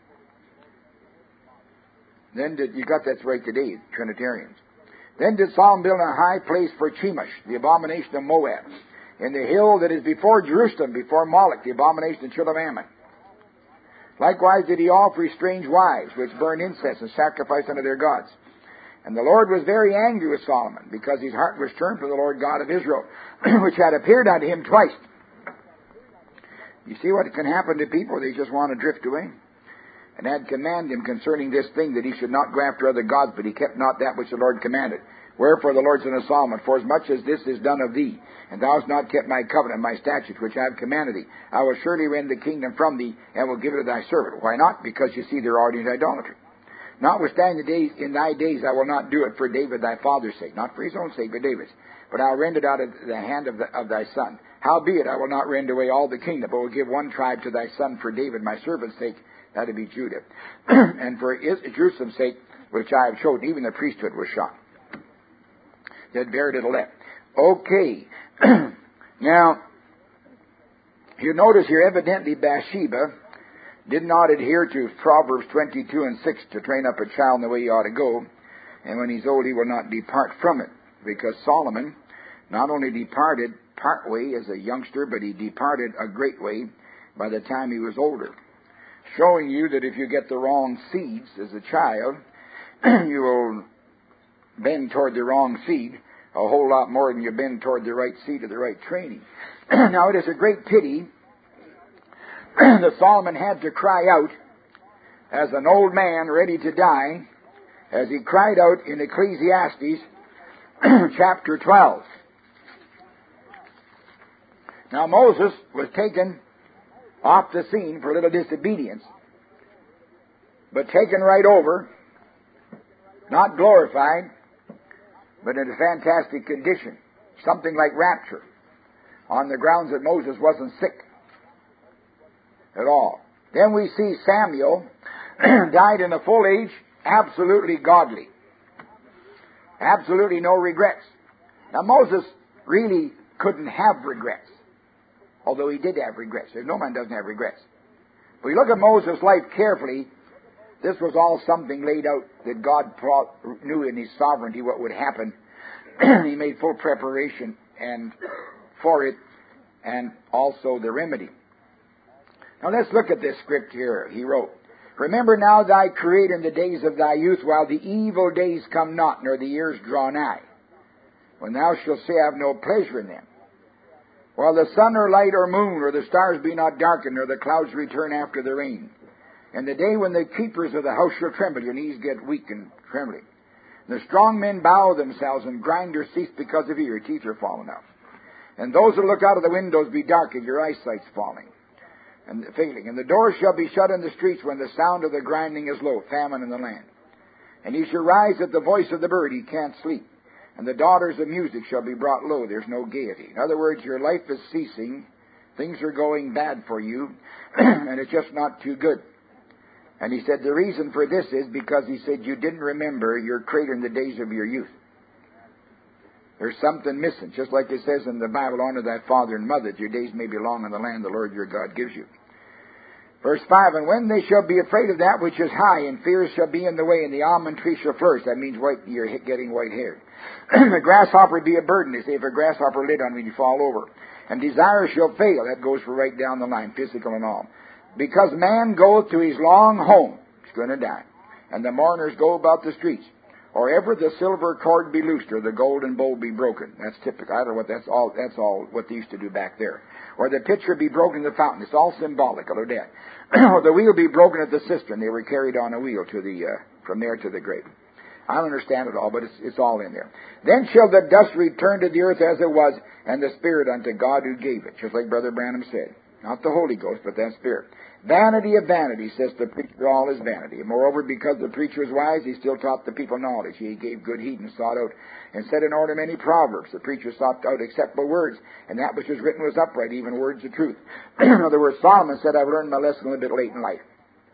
Then you got that's right today, Trinitarians. Then did Solomon build a high place for Chemosh, the abomination of Moab, in the hill that is before Jerusalem, before Moloch, the abomination of the children of Ammon. Likewise did he offer his strange wives, which burn incense and sacrifice unto their gods. And the Lord was very angry with Solomon, because his heart was turned from the Lord God of Israel, which had appeared unto him twice. You see what can happen to people? They just want to drift away. And had commanded him concerning this thing, that he should not go after other gods, but he kept not that which the Lord commanded. Wherefore the Lord said unto Solomon, forasmuch as this is done of thee, and thou hast not kept my covenant and my statutes, which I have commanded thee, I will surely rend the kingdom from thee, and will give it to thy servant. Why not? Because you see they're already in idolatry. Notwithstanding in thy days I will not do it for David thy father's sake, not for his own sake, but David's. But I'll rend it out of the hand of thy son. Howbeit I will not rend away all the kingdom, but will give one tribe to thy son for David my servant's sake, that would be Judah. And for Jerusalem's sake, which I have chosen, even the priesthood was shot. That buried it elect. Okay. Now, you notice here, evidently Bathsheba did not adhere to Proverbs 22 and 6 to train up a child in the way he ought to go, and when he's old he will not depart from it. Because Solomon not only departed part way as a youngster, but he departed a great way by the time he was older. Showing you that if you get the wrong seeds as a child, you will bend toward the wrong seed a whole lot more than you bend toward the right seed or the right training. Now, it is a great pity that Solomon had to cry out as an old man ready to die, as he cried out in Ecclesiastes chapter 12. Now, Moses was taken off the scene for a little disobedience, but taken right over, not glorified, but in a fantastic condition, something like rapture, on the grounds that Moses wasn't sick at all. Then we see Samuel died in a full age, absolutely godly. Absolutely no regrets. Now Moses really couldn't have regrets, although he did have regrets. No man doesn't have regrets. But you look at Moses' life carefully, this was all something laid out that God knew in His sovereignty what would happen. He made full preparation and for it, and also the remedy. Now let's look at this script here. He wrote, "Remember now thy Creator in the days of thy youth, while the evil days come not, nor the years draw nigh, when thou shalt say, I have no pleasure in them. While the sun or light or moon or the stars be not darkened, nor the clouds return after the rain. And the day when the keepers of the house shall tremble, your knees get weak and trembling. And the strong men bow themselves, and grinders cease because of you, your teeth are fallen out. And those that look out of the windows be darkened, your eyesight's falling and failing. And the doors shall be shut in the streets when the sound of the grinding is low, famine in the land. And ye shall rise at the voice of the bird, he can't sleep. And the daughters of music shall be brought low, there's no gaiety." In other words, your life is ceasing, things are going bad for you, and it's just not too good. And he said the reason for this is because he said you didn't remember your Creator in the days of your youth. There's something missing, just like it says in the Bible, honor thy father and mother, that your days may be long in the land the Lord your God gives you. Verse 5, "And when they shall be afraid of that which is high, and fears shall be in the way, and the almond tree shall flourish." That means you're getting white-haired. "The grasshopper be a burden." They say if a grasshopper lit on me, you fall over. "And desire shall fail." That goes for right down the line, physical and all. "Because man goeth to his long home," he's going to die. "And the mourners go about the streets. Or ever the silver cord be loosed, or the golden bowl be broken." That's typical. I don't know what that's all what they used to do back there. "Or the pitcher be broken in the fountain." It's all symbolical of death. "Or the wheel be broken at the cistern." They were carried on a wheel to the from there to the grave. I don't understand it all, but it's all in there. "Then shall the dust return to the earth as it was, and the spirit unto God who gave it." Just like Brother Branham said. Not the Holy Ghost, but that spirit. "Vanity of vanity," says the preacher, all is vanity. And moreover, because the preacher was wise, he still taught the people knowledge. He gave good heed and sought out and set in order many proverbs. The preacher sought out acceptable words, and that which was written was upright, even words of truth. In other words, Solomon said, "I've learned my lesson a little bit late in life."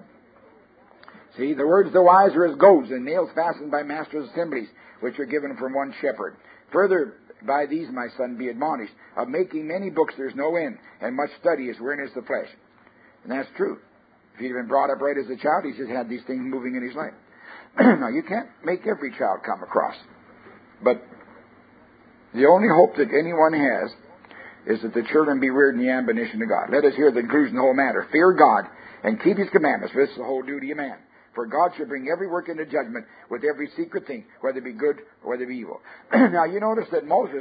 See, the words of the wise are as goads, and nails fastened by masters' assemblies, which are given from one shepherd. "Further, by these, my son, be admonished. Of making many books there's no end, and much study is weariness of flesh." And that's true. If he'd been brought up right as a child, he's just had these things moving in his life. Now, you can't make every child come across. But the only hope that anyone has is that the children be reared in the admonition of God. Let us hear the conclusion of the whole matter. "Fear God, and keep His commandments, for this is the whole duty of man. For God shall bring every work into judgment with every secret thing, whether it be good or whether it be evil." Now, you notice that Moses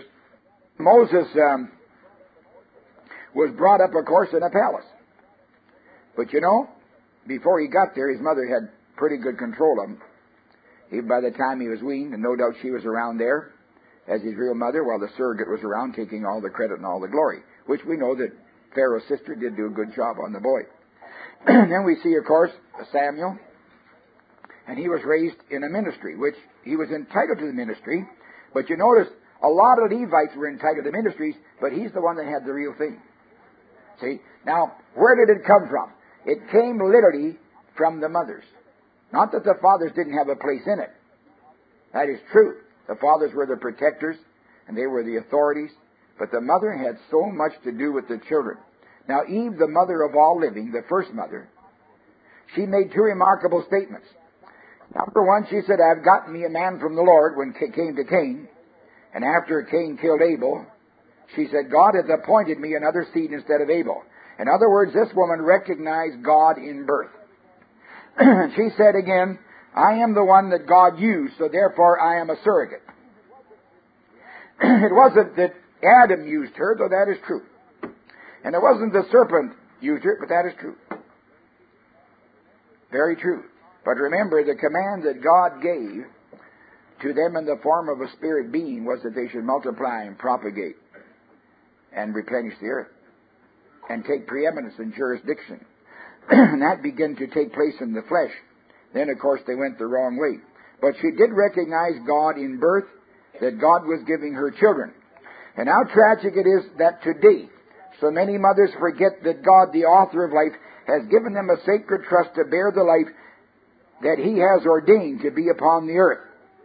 was brought up, of course, in a palace. But you know, before he got there, his mother had pretty good control of him. Even by the time he was weaned, and no doubt she was around there as his real mother, while the surrogate was around taking all the credit and all the glory, which we know that Pharaoh's sister did do a good job on the boy. Then we see, of course, Samuel, and he was raised in a ministry, which he was entitled to the ministry. But you notice, a lot of Levites were entitled to ministries, but he's the one that had the real thing. See? Now, where did it come from? It came literally from the mothers. Not that the fathers didn't have a place in it. That is true. The fathers were the protectors, and they were the authorities. But the mother had so much to do with the children. Now, Eve, the mother of all living, the first mother, she made two remarkable statements. Number one, she said, "I've gotten me a man from the Lord," when it came to Cain. And after Cain killed Abel, she said, "God hath appointed me another seed instead of Abel." In other words, this woman recognized God in birth. She said again, "I am the one that God used, so therefore I am a surrogate." It wasn't that Adam used her, though that is true. And it wasn't the serpent used her, but that is true. Very true. But remember, the command that God gave to them in the form of a spirit being was that they should multiply and propagate and replenish the earth and take preeminence in jurisdiction. And that began to take place in the flesh. Then, of course, they went the wrong way. But she did recognize God in birth, that God was giving her children. And how tragic it is that today so many mothers forget that God, the author of life, has given them a sacred trust to bear the life that He has ordained to be upon the earth.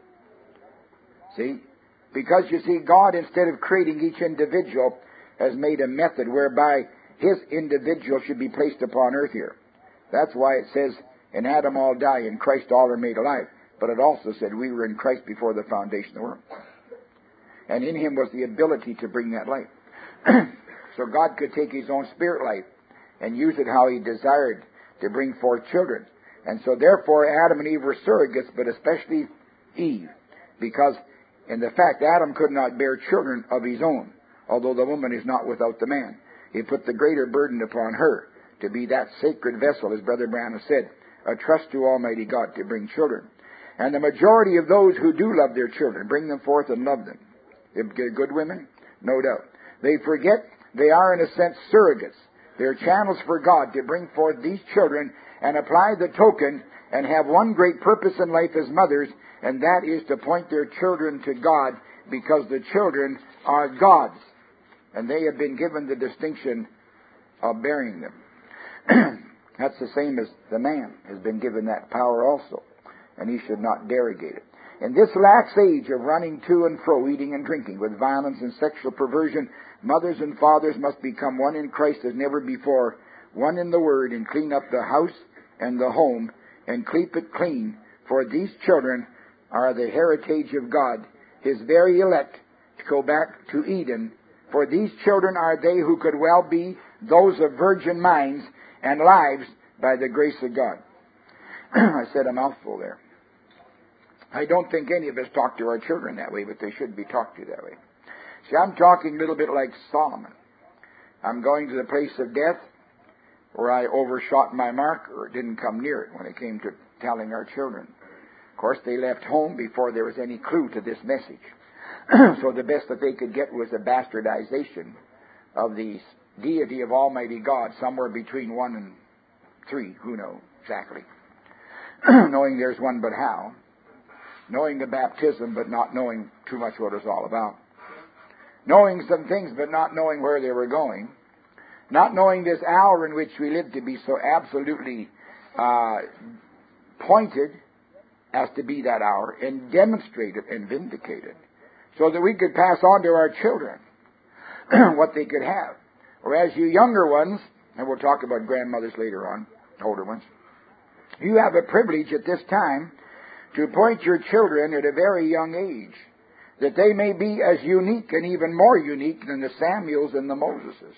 See? Because you see, God, instead of creating each individual, has made a method whereby His individual should be placed upon earth here. That's why it says, in Adam all die, in Christ all are made alive. But it also said we were in Christ before the foundation of the world. And in Him was the ability to bring that life. So God could take His own spirit life and use it how He desired to bring forth children. And so therefore Adam and Eve were surrogates, but especially Eve. Because in the fact Adam could not bear children of his own, although the woman is not without the man. He put the greater burden upon her to be that sacred vessel, as Brother Branham said, a trust to Almighty God to bring children. And the majority of those who do love their children bring them forth and love them. They're good women? No doubt. They forget they are, in a sense, surrogates. They're channels for God to bring forth these children and apply the token and have one great purpose in life as mothers, and that is to point their children to God, because the children are God's, and they have been given the distinction of bearing them. That's the same as the man has been given that power also, and he should not derogate it. In this lax age of running to and fro, eating and drinking, with violence and sexual perversion, mothers and fathers must become one in Christ as never before, one in the Word, and clean up the house and the home, and keep it clean, for these children are the heritage of God, His very elect, to go back to Eden. For these children are they who could well be those of virgin minds and lives by the grace of God. I said a mouthful there. I don't think any of us talk to our children that way, but they should be talked to that way. See, I'm talking a little bit like Solomon. I'm going to the place of death where I overshot my mark, or didn't come near it when it came to telling our children. Of course, they left home before there was any clue to this message. So the best that they could get was a bastardization of the deity of Almighty God, somewhere between 1 and 3, who knows exactly. Knowing there's one, but how? Knowing the baptism, but not knowing too much what it's all about. Knowing some things, but not knowing where they were going. Not knowing this hour in which we live to be so absolutely pointed as to be that hour, and demonstrated and vindicated, so that we could pass on to our children what they could have. Whereas you younger ones, and we'll talk about grandmothers later on, older ones, you have a privilege at this time to point your children at a very young age, that they may be as unique and even more unique than the Samuels and the Moseses.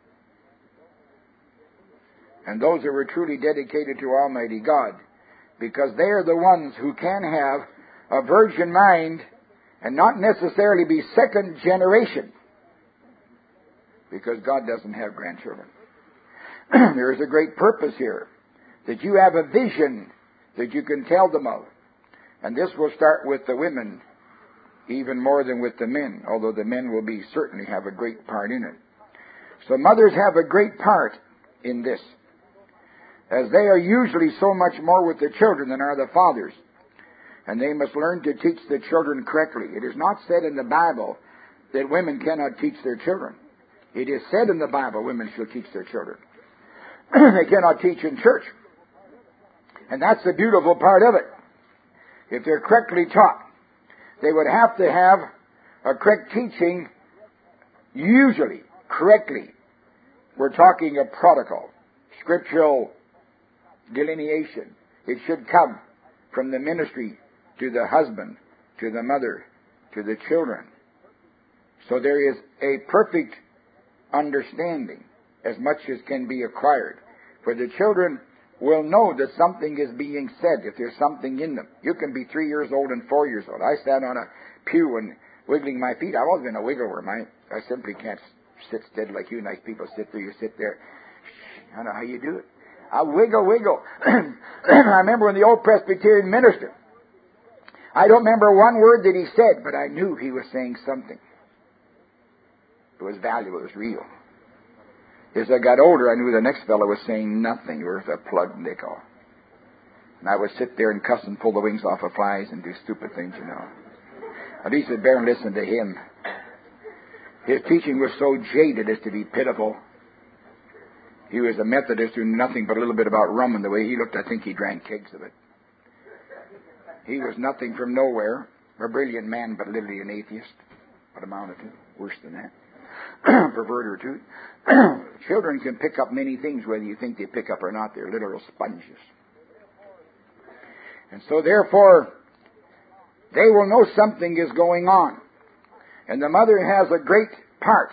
And those who were truly dedicated to Almighty God, because they are the ones who can have a virgin mind and not necessarily be second generation, because God doesn't have grandchildren. There is a great purpose here, that you have a vision that you can tell them of. And this will start with the women even more than with the men, although the men will certainly have a great part in it. So mothers have a great part in this, as they are usually so much more with the children than are the fathers. And they must learn to teach the children correctly. It is not said in the Bible that women cannot teach their children. It is said in the Bible women shall teach their children. They cannot teach in church. And that's the beautiful part of it. If they're correctly taught, they would have to have a correct teaching, usually, correctly. We're talking a protocol, scriptural delineation. It should come from the ministry to the husband, to the mother, to the children. So there is a perfect understanding, as much as can be acquired. For the children will know that something is being said if there's something in them. You can be 3 years old and 4 years old. I sat on a pew and wiggling my feet. I've always been a wiggler. I simply can't sit steady like you nice people sit there. You sit there. I don't know how you do it. I wiggle. I remember when the old Presbyterian minister, I don't remember one word that he said, but I knew he was saying something. It was valuable. It was real. As I got older, I knew the next fellow was saying nothing. It was a plug nickel. And I would sit there and cuss and pull the wings off of flies and do stupid things, you know. At least it better listen to him. His teaching was so jaded as to be pitiful. He was a Methodist who knew nothing but a little bit about rum, and the way he looked, I think he drank kegs of it. He was nothing from nowhere, a brilliant man, but literally an atheist. What amounted to? Worse than that. Perverter too. Children can pick up many things, whether you think they pick up or not. They're literal sponges. And so therefore, they will know something is going on. And the mother has a great part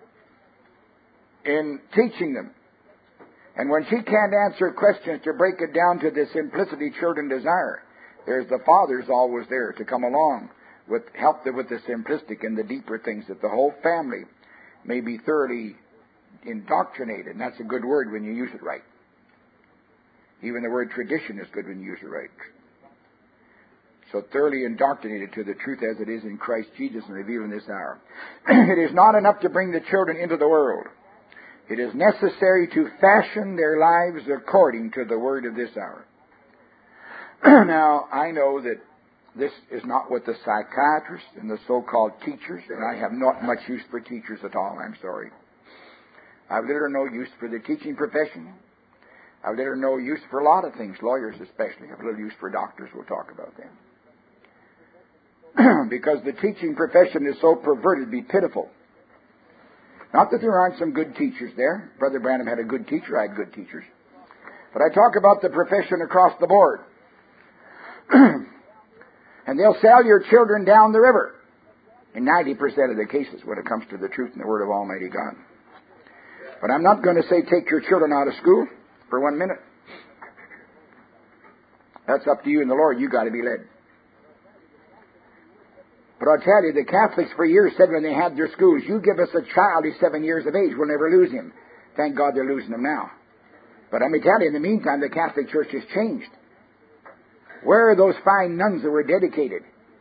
in teaching them. And when she can't answer questions to break it down to the simplicity children desire, there's the fathers always there to come along with help them with the simplistic and the deeper things, that the whole family may be thoroughly indoctrinated. And that's a good word when you use it right. Even the word tradition is good when you use it right. So thoroughly indoctrinated to the truth as it is in Christ Jesus and revealed in this hour. It is not enough to bring the children into the world. It is necessary to fashion their lives according to the word of this hour. Now, I know that this is not what the psychiatrists and the so-called teachers, and I have not much use for teachers at all, I'm sorry. I've little or no use for the teaching profession. I've little or no use for a lot of things, lawyers especially. I've little use for doctors. We'll talk about them. Because the teaching profession is so perverted, be pitiful. Not that there aren't some good teachers there. Brother Branham had a good teacher. I had good teachers. But I talk about the profession across the board. And they'll sell your children down the river in 90% of the cases when it comes to the truth and the word of Almighty God. But I'm not going to say take your children out of school for 1 minute. That's up to you and the Lord. You got to be led. But I'll tell you, the Catholics for years said when they had their schools, you give us a child who's 7 years of age, we'll never lose him. Thank God they're losing him now. But let me tell you, in the meantime, the Catholic Church has changed. Where are those fine nuns that were dedicated?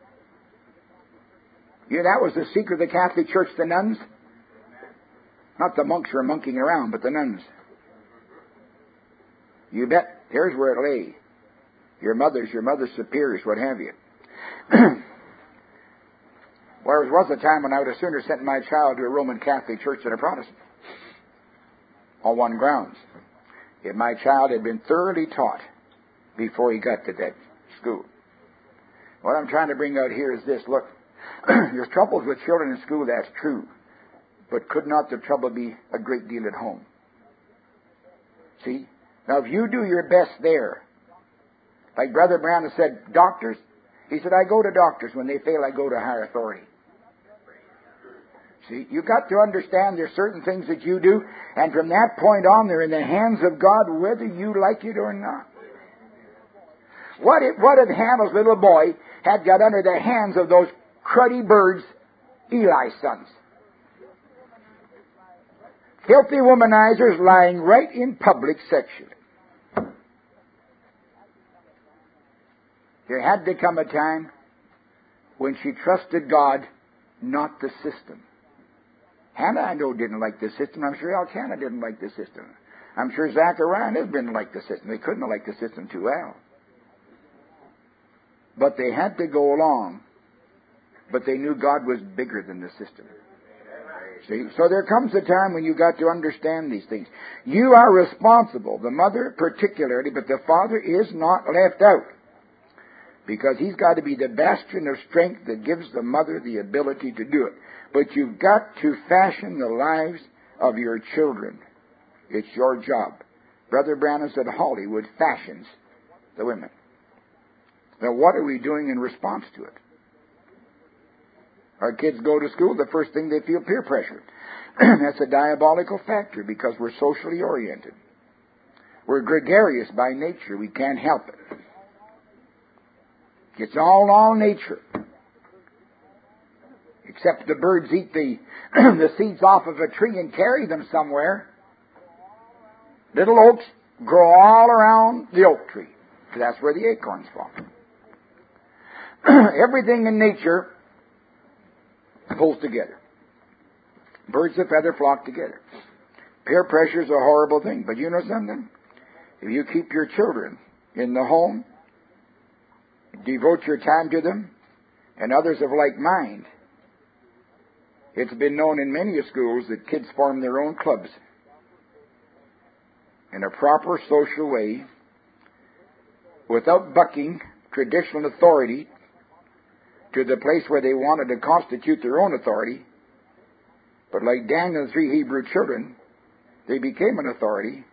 You know, that was the secret of the Catholic Church, the nuns. Not the monks who were monkeying around, but the nuns. You bet, here's where it lay. Your mother's superiors, what have you. Well, there was a time when I would have sooner sent my child to a Roman Catholic church than a Protestant. On one grounds. If my child had been thoroughly taught before he got to that school. What I'm trying to bring out here is this. Look, there's troubles with children in school, that's true. But could not the trouble be a great deal at home? See? Now, if you do your best there, like Brother Brown has said, doctors, he said, I go to doctors. When they fail, I go to higher authority. See, you've got to understand there's certain things that you do, and from that point on, they're in the hands of God, whether you like it or not. What if Hannah's little boy had got under the hands of those cruddy birds, Eli's sons? Filthy womanizers lying right in public sexually. There had to come a time when she trusted God, not the system. Hannah, I know, didn't like the system. I'm sure Elkanah didn't like the system. I'm sure Zachariah and Israel didn't like the system. They couldn't have liked the system too well. But they had to go along. But they knew God was bigger than the system. See? So there comes a time when you've got to understand these things. You are responsible, the mother particularly, but the father is not left out. Because he's got to be the bastion of strength that gives the mother the ability to do it. But you've got to fashion the lives of your children. It's your job. Brother Branham said Hollywood fashions the women. Now what are we doing in response to it? Our kids go to school, the first thing they feel peer pressure. That's a diabolical factor because we're socially oriented. We're gregarious by nature. We can't help it. It's all nature. Except the birds eat the seeds off of a tree and carry them somewhere. Little oaks grow all around the oak tree. Because that's where the acorns fall. Everything in nature pulls together. Birds of feather flock together. Peer pressure is a horrible thing. But you know something? If you keep your children in the home, devote your time to them, and others of like mind. It's been known in many schools that kids form their own clubs in a proper social way, without bucking traditional authority to the place where they wanted to constitute their own authority. But like Daniel and the 3 Hebrew children, they became an authority,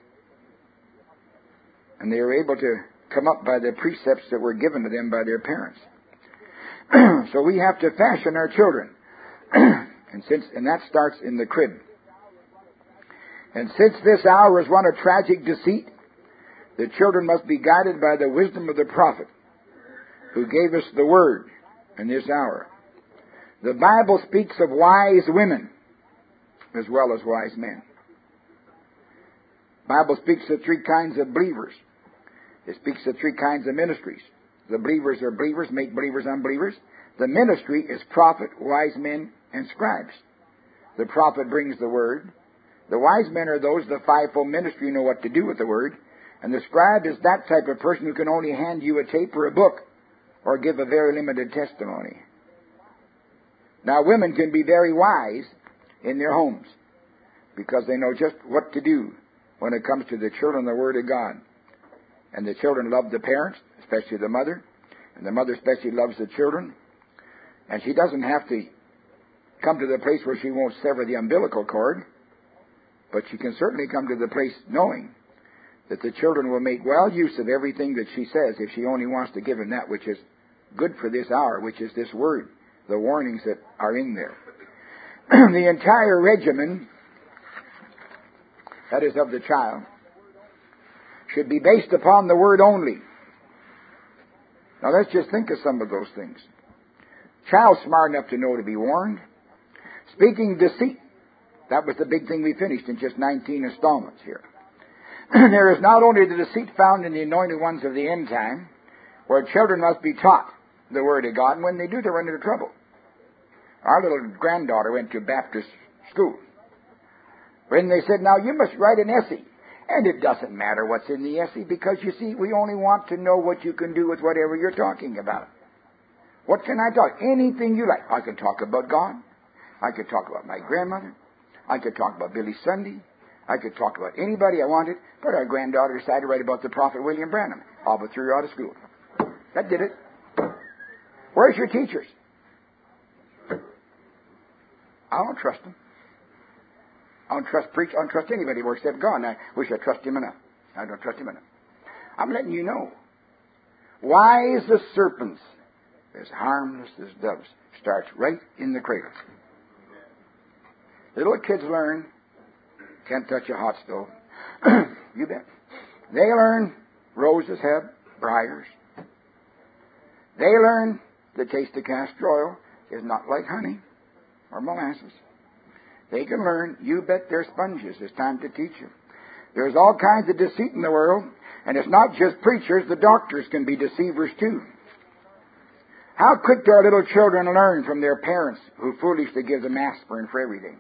and they were able to come up by the precepts that were given to them by their parents. So we have to fashion our children, and that starts in the crib. And since this hour is one of tragic deceit, the children must be guided by the wisdom of the prophet who gave us the word in this hour. The Bible speaks of wise women as well as wise men. The Bible speaks of 3 kinds of believers. It speaks of 3 kinds of ministries. The believers are believers, make believers unbelievers. The ministry is prophet, wise men, and scribes. The prophet brings the word. The wise men are those, the fivefold ministry, who know what to do with the word. And the scribe is that type of person who can only hand you a tape or a book or give a very limited testimony. Now, women can be very wise in their homes because they know just what to do when it comes to the children and the Word of God. And the children love the parents, especially the mother, and the mother especially loves the children. And she doesn't have to come to the place where she won't sever the umbilical cord, but she can certainly come to the place knowing that the children will make well use of everything that she says if she only wants to give them that which is good for this hour, which is this word, the warnings that are in there. The entire regimen, that is of the child, should be based upon the word only. Now let's just think of some of those things. Child smart enough to know to be warned. Speaking deceit. That was the big thing we finished in just 19 installments here. There is not only the deceit found in the anointed ones of the end time, where children must be taught the Word of God, and when they do, they run into trouble. Our little granddaughter went to Baptist school. When they said, now you must write an essay. And it doesn't matter what's in the essay, because you see, we only want to know what you can do with whatever you're talking about. What can I talk? Anything you like. I can talk about God. I could talk about my grandmother. I could talk about Billy Sunday. I could talk about anybody I wanted, but our granddaughter decided to write about the prophet William Branham. All but threw her out of school. That did it. Where's your teachers? I don't trust them. I don't trust anybody more except God, and I wish I trust Him enough. I don't trust Him enough. I'm letting you know. Wise as serpents, as harmless as doves, starts right in the cradle. Little kids learn, can't touch a hot stove. You bet. They learn roses have briars. They learn the taste of castor oil is not like honey or molasses. They can learn, you bet they're sponges. It's time to teach them. There's all kinds of deceit in the world, and it's not just preachers. The doctors can be deceivers too. How quick do our little children learn from their parents who foolishly give them aspirin for everything?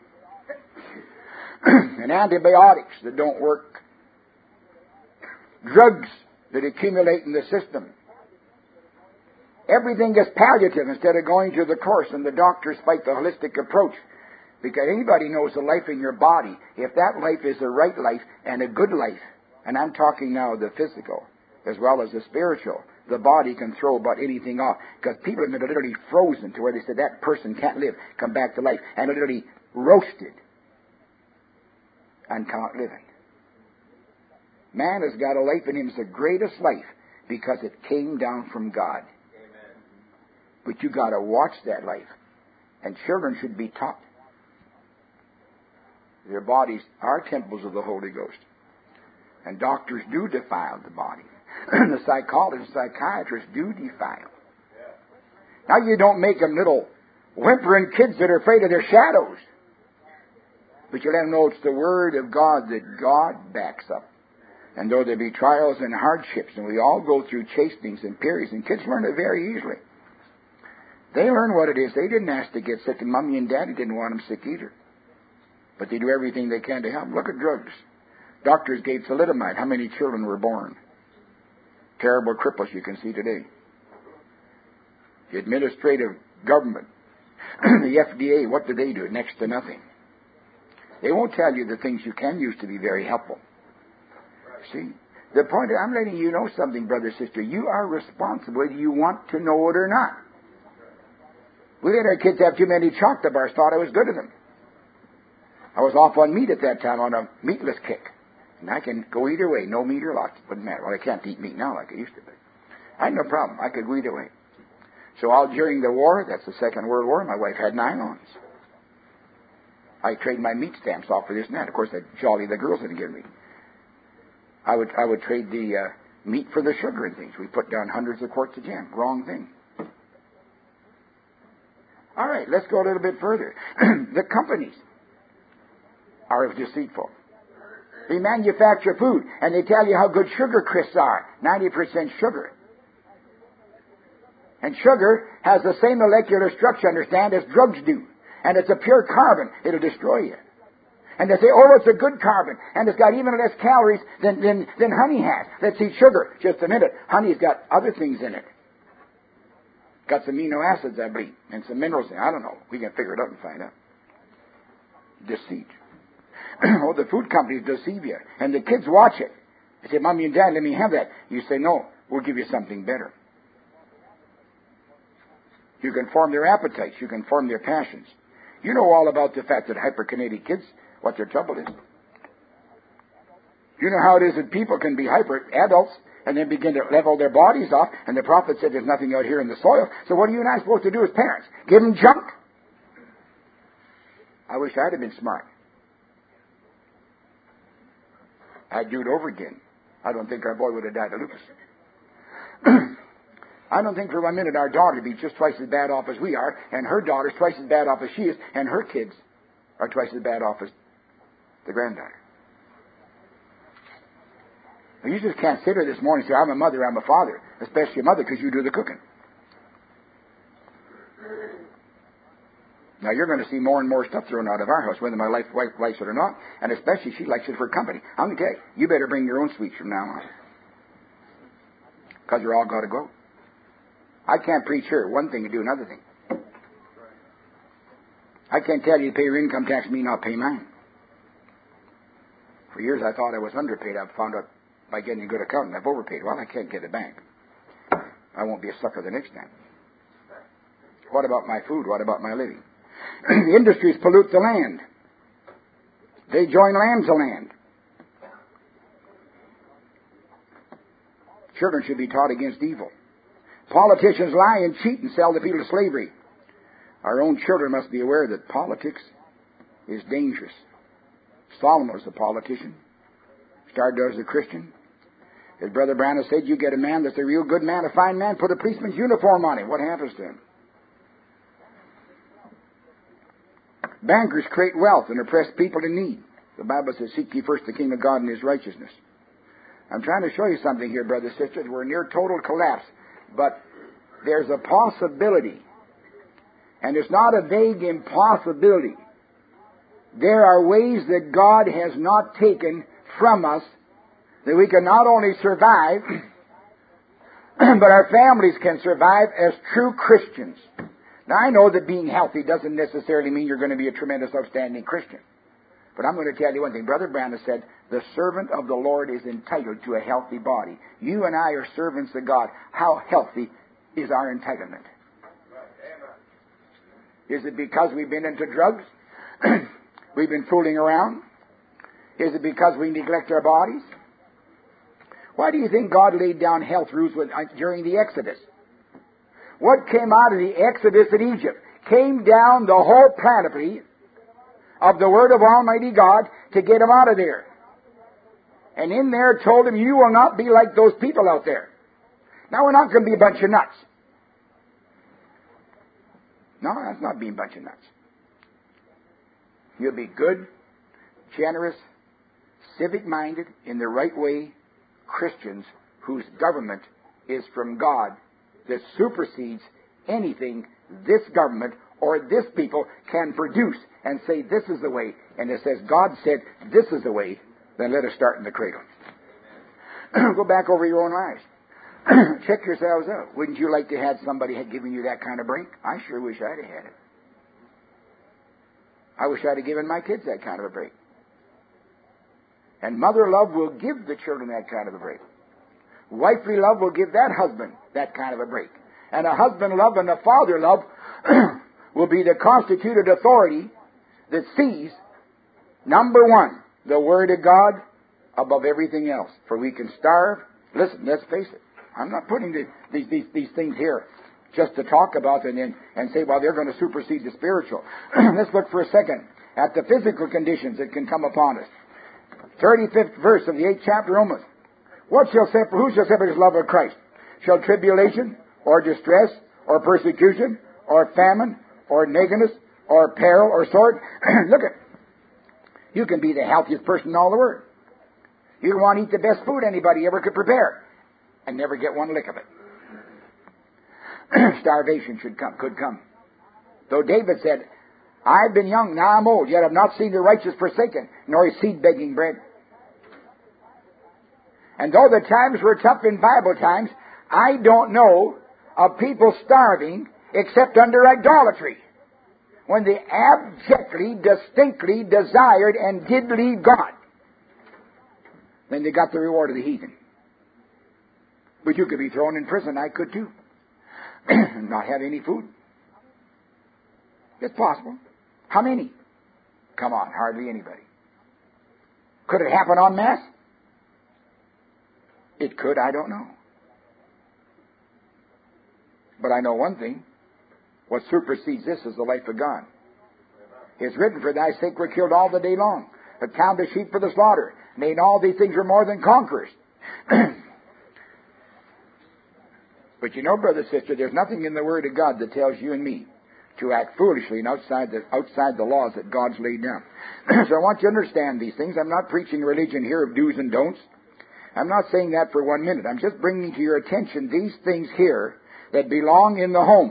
And antibiotics that don't work. Drugs that accumulate in the system. Everything is palliative instead of going to the course, and the doctors fight the holistic approach. Because anybody knows the life in your body. If that life is the right life and a good life, and I'm talking now of the physical as well as the spiritual, the body can throw about anything off. Because people have been literally frozen to where they said that person can't live, come back to life, and literally roasted and can't live it. Man has got a life in him. It's the greatest life because it came down from God. Amen. But you got to watch that life. And children should be taught. Their bodies are temples of the Holy Ghost. And doctors do defile the body. The psychologists and psychiatrists do defile. Now you don't make them little whimpering kids that are afraid of their shadows. But you let them know it's the Word of God that God backs up. And though there be trials and hardships, and we all go through chastenings and periods, and kids learn it very easily. They learn what it is. They didn't ask to get sick, and Mommy and Daddy didn't want them sick either. But they do everything they can to help. Look at drugs. Doctors gave thalidomide. How many children were born? Terrible cripples you can see today. The administrative government, the FDA, what do? Next to nothing. They won't tell you the things you can use to be very helpful. See? The point is, I'm letting you know something, brother, sister. You are responsible whether you want to know it or not. We let our kids have too many chocolate bars, thought I was good at them. I was off on meat at that time, on a meatless kick. And I can go either way, no meat or lots. Wouldn't matter. Well, I can't eat meat now like I used to, but I had no problem. I could go either way. So all during the war, that's the Second World War, my wife had nylons. I trade my meat stamps off for this and that. Of course, that jolly the girls didn't give me. I would trade the meat for the sugar and things. We put down hundreds of quarts of jam. Wrong thing. All right, let's go a little bit further. The companies are deceitful. They manufacture food, and they tell you how good sugar crisps are. 90% sugar. And sugar has the same molecular structure, understand, as drugs do. And it's a pure carbon. It'll destroy you. And they say, oh, it's a good carbon, and it's got even less calories than honey has. Let's eat sugar. Just a minute. Honey's got other things in it. Got some amino acids, I believe, and some minerals in it. I don't know. We can figure it out and find out. Deceit. Oh, the food companies deceive you. And the kids watch it. They say, Mommy and Dad, let me have that. You say, no, we'll give you something better. You can form their appetites. You can form their passions. You know all about the fact that hyperkinetic kids, what their trouble is. You know how it is that people can be hyper adults and then begin to level their bodies off, and the prophet said there's nothing out here in the soil. So what are you and I supposed to do as parents? Give them junk? I wish I'd have been smart. I'd do it over again. I don't think our boy would have died of lupus. I don't think for 1 minute our daughter would be just twice as bad off as we are, and her daughter's twice as bad off as she is, and her kids are twice as bad off as the granddaughter. Now, you just can't sit here this morning and say, I'm a mother, I'm a father, especially a mother because you do the cooking. Now, you're going to see more and more stuff thrown out of our house, whether my wife likes it or not, and especially she likes it for company. I'm going to tell you, you better bring your own sweets from now on, because you're all got to go. I can't preach here one thing and do another thing. I can't tell you to pay your income tax, me not pay mine. For years I thought I was underpaid. I found out by getting a good accountant I've overpaid. Well, I can't get it back. I won't be a sucker the next time. What about my food? What about my living? The industries pollute the land. They join land to land. Children should be taught against evil. Politicians lie and cheat and sell the people to slavery. Our own children must be aware that politics is dangerous. Solomon was a politician. Started out as a Christian. As Brother Branham said, you get a man that's a real good man, a fine man, put a policeman's uniform on him. What happens to him? Bankers create wealth and oppress people in need. The Bible says, seek ye first the kingdom of God and His righteousness. I'm trying to show you something here, brothers and sisters. We're near total collapse. But there's a possibility. And it's not a vague impossibility. There are ways that God has not taken from us that we can not only survive, but our families can survive as true Christians. Now, I know that being healthy doesn't necessarily mean you're going to be a tremendous, outstanding Christian. But I'm going to tell you one thing. Brother Branham said, the servant of the Lord is entitled to a healthy body. You and I are servants of God. How healthy is our entitlement? Is it because we've been into drugs? We've been fooling around? Is it because we neglect our bodies? Why do you think God laid down health rules during the Exodus? What came out of the Exodus in Egypt? Came down the whole panoply of the Word of Almighty God to get them out of there. And in there told him, you will not be like those people out there. Now, we're not going to be a bunch of nuts. No, that's not being a bunch of nuts. You'll be good, generous, civic-minded, in the right way Christians whose government is from God that supersedes anything this government or this people can produce and say this is the way. And it says God said this is the way. Then let us start in the cradle. Go back over your own lives. Check yourselves out. Wouldn't you like to have somebody had given you that kind of break? I sure wish I'd have had it. I wish I'd have given my kids that kind of a break. And mother love will give the children that kind of a break. Wifely love will give that husband that kind of a break. And a husband love and a father love will be the constituted authority that sees, number one, the Word of God above everything else. For we can starve. Listen, let's face it. I'm not putting these things here just to talk about them and say, well, they're going to supersede the spiritual. Let's look for a second at the physical conditions that can come upon us. 35th verse of the 8th chapter of Romans. Who shall separate his love of Christ? Shall tribulation, or distress, or persecution, or famine, or nakedness, or peril, or sword? Look at, you can be the healthiest person in all the world. You can want to eat the best food anybody ever could prepare and never get one lick of it. Starvation could come. Though David said, I've been young, now I'm old, yet I've not seen the righteous forsaken, nor his seed begging bread. And though the times were tough in Bible times, I don't know of people starving except under idolatry, when they abjectly, distinctly desired and did leave God. Then they got the reward of the heathen. But you could be thrown in prison. I could too. Not have any food. It's possible. How many? Come on, hardly anybody. Could it happen en masse? It could, I don't know. But I know one thing. What supersedes this is the life of God. It's written, for thy sake we're killed all the day long, but count the sheep for the slaughter. Nay, in all these things we're more than conquerors. But you know, brother, sister, there's nothing in the Word of God that tells you and me to act foolishly and outside the laws that God's laid down. So I want you to understand these things. I'm not preaching religion here of do's and don'ts. I'm not saying that for 1 minute. I'm just bringing to your attention these things here that belong in the home.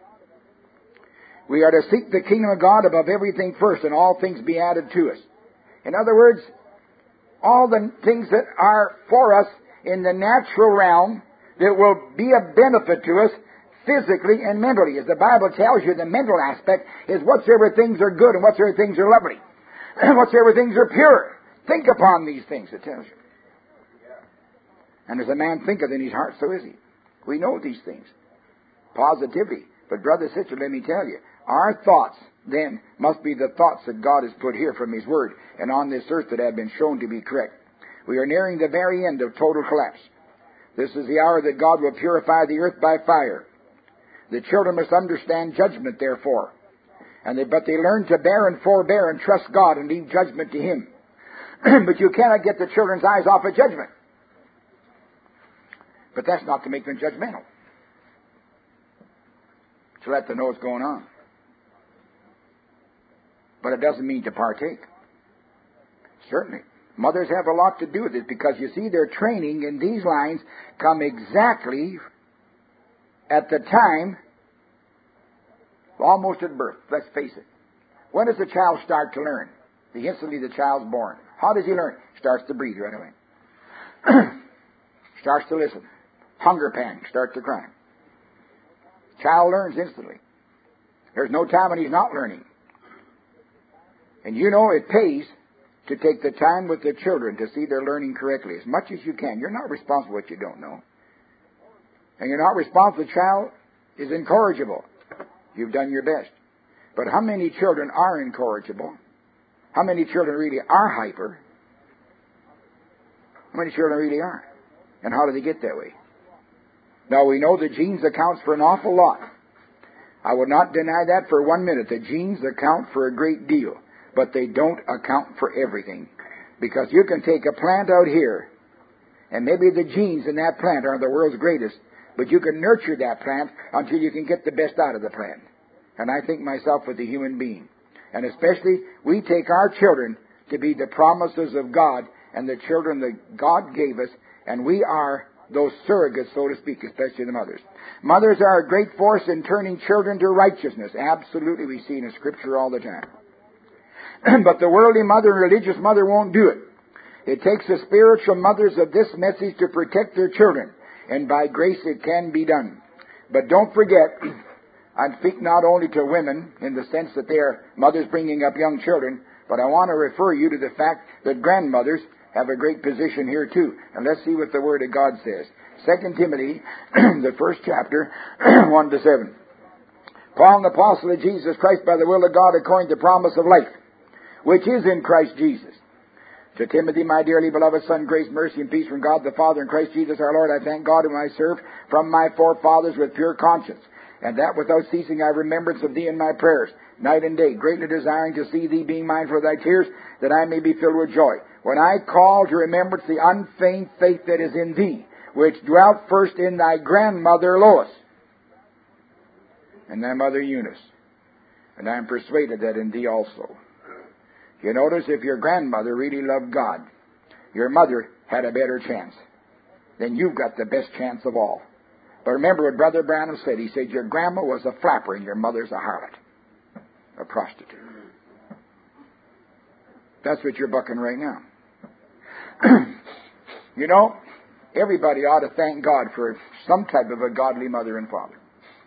We are to seek the kingdom of God above everything first, and all things be added to us. In other words, all the things that are for us in the natural realm that will be of benefit to us physically and mentally. As the Bible tells you, the mental aspect is whatsoever things are good and whatsoever things are lovely, and whatsoever things are pure. Think upon these things, it tells you. And as a man thinketh in his heart, so is he. We know these things positively. But brother, sister, let me tell you, our thoughts then must be the thoughts that God has put here from His Word and on this earth that have been shown to be correct. We are nearing the very end of total collapse. This is the hour that God will purify the earth by fire. The children must understand judgment, therefore. But they learn to bear and forbear and trust God and leave judgment to Him. But you cannot get the children's eyes off of judgment. But that's not to make them judgmental. To let them know what's going on. But it doesn't mean to partake. Certainly. Mothers have a lot to do with it, because you see their training in these lines come exactly at the time, almost at birth. Let's face it. When does the child start to learn? Instantly the child's born. How does he learn? Starts to breathe right away. Starts to listen. Hunger pang, starts to cry. Child learns instantly. There's no time when he's not learning. And you know it pays to take the time with the children to see they're learning correctly as much as you can. You're not responsible for what you don't know. And you're not responsible. The child is incorrigible. You've done your best. But how many children are incorrigible? How many children really are hyper? How many children really are? And how do they get that way? Now, we know the genes accounts for an awful lot. I will not deny that for 1 minute. The genes account for a great deal, but they don't account for everything. Because you can take a plant out here, and maybe the genes in that plant are the world's greatest, but you can nurture that plant until you can get the best out of the plant. And I think myself with the human being. And especially, we take our children to be the promises of God and the children that God gave us, and we are those surrogates, so to speak, especially the mothers. Mothers are a great force in turning children to righteousness. Absolutely, we see in the Scripture all the time. But the worldly mother and religious mother won't do it. It takes the spiritual mothers of this message to protect their children. and by grace it can be done. But don't forget, I speak not only to women in the sense that they are mothers bringing up young children, but I want to refer you to the fact that grandmothers have a great position here too. And let's see what the Word of God says. 2 Timothy, the first chapter, 1 to 7. Paul, an apostle of Jesus Christ by the will of God according to the promise of life, which is in Christ Jesus. To Timothy, my dearly beloved son, grace, mercy, and peace from God the Father and Christ Jesus our Lord. I thank God whom I serve from my forefathers with pure conscience, and that without ceasing I have remembrance of thee in my prayers, night and day, greatly desiring to see thee, being mindful of thy tears, that I may be filled with joy. When I call to remembrance the unfeigned faith that is in thee, which dwelt first in thy grandmother Lois, and thy mother Eunice, and I am persuaded that in thee also. You notice, if your grandmother really loved God, your mother had a better chance. Then you've got the best chance of all. But remember what Brother Branham said. He said your grandma was a flapper and your mother's a harlot, a prostitute. That's what you're bucking right now. You know, everybody ought to thank God for some type of a godly mother and father.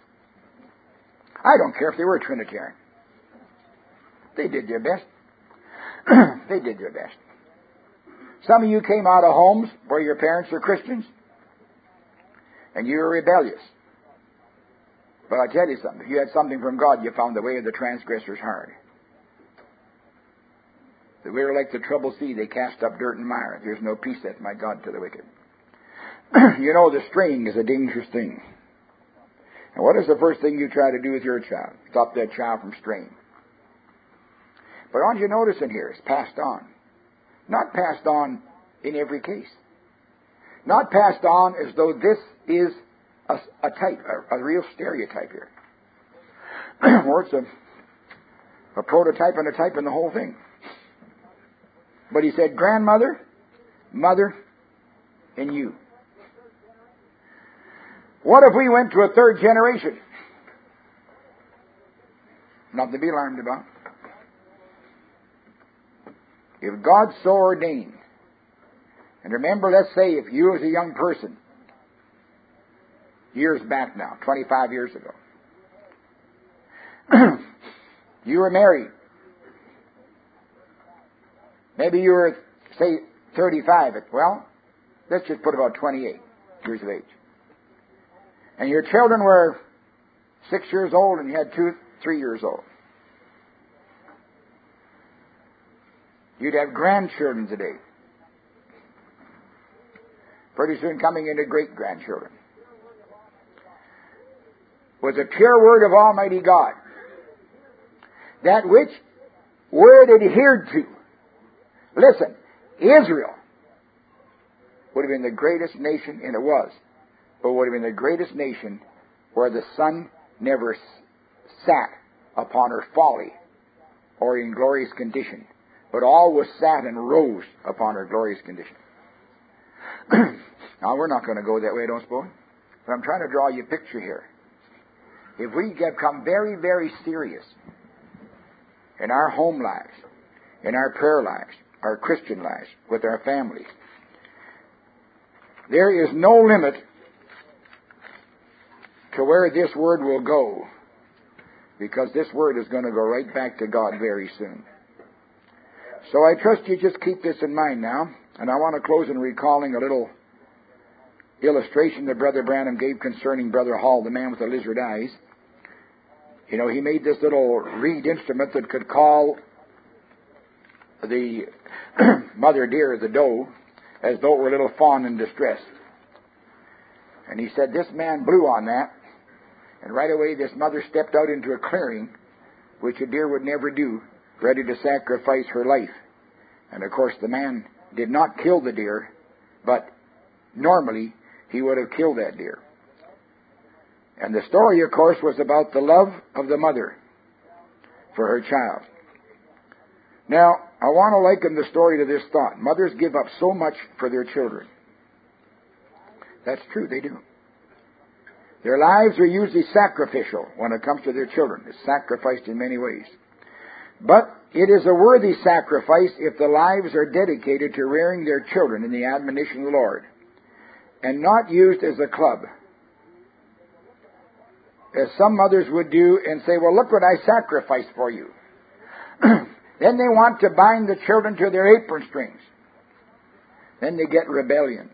I don't care if they were Trinitarian. They did their best. They did their best. Some of you came out of homes where your parents were Christians, and you were rebellious. But I tell you something, if you had something from God, you found the way of the transgressors hard. They were like the troubled sea, they cast up dirt and mire. There's no peace, saith my God, to the wicked. You know, the straying is a dangerous thing. And what is the first thing you try to do with your child? Stop that child from straying. But aren't you noticing here, it's passed on. Not passed on in every case. Not passed on as though this is a type, a real stereotype here. Or it's a prototype and a type in the whole thing. But he said, grandmother, mother, and you. What if we went to a third generation? Nothing to be alarmed about. If God so ordained, and remember, let's say if you as a young person, years back now, 25 years ago, you were married. Maybe you were, say, 35. Well, let's just put about 28 years of age. And your children were 6 years old and you had 2, 3 years old. You'd have grandchildren today. Pretty soon coming into great-grandchildren. Was a pure word of Almighty God. That which word adhered to. Listen, Israel would have been the greatest nation, and it was, but would have been the greatest nation where the sun never sat upon her folly or in glorious condition, but always sat and rose upon her glorious condition. Now, we're not going to go that way, I don't suppose, but I'm trying to draw you a picture here. If we become very, very serious in our home lives, in our prayer lives, our Christian lives, with our families, there is no limit to where this word will go, because this word is going to go right back to God very soon. So I trust you just keep this in mind now, and I want to close in recalling a little illustration that Brother Branham gave concerning Brother Hall, the man with the lizard eyes. You know, he made this little reed instrument that could call the mother deer, the doe, as though it were a little fawn in distress. And he said this man blew on that, and right away this mother stepped out into a clearing, which a deer would never do, ready to sacrifice her life. And of course the man did not kill the deer, but normally he would have killed that deer. And the story, of course, was about the love of the mother for her child. Now, I want to liken the story to this thought. Mothers give up so much for their children. That's true, they do. Their lives are usually sacrificial when it comes to their children. It's sacrificed in many ways. But it is a worthy sacrifice if the lives are dedicated to rearing their children in the admonition of the Lord. and not used as a club, as some mothers would do and say, well, look what I sacrificed for you. Then they want to bind the children to their apron strings. Then they get rebellion.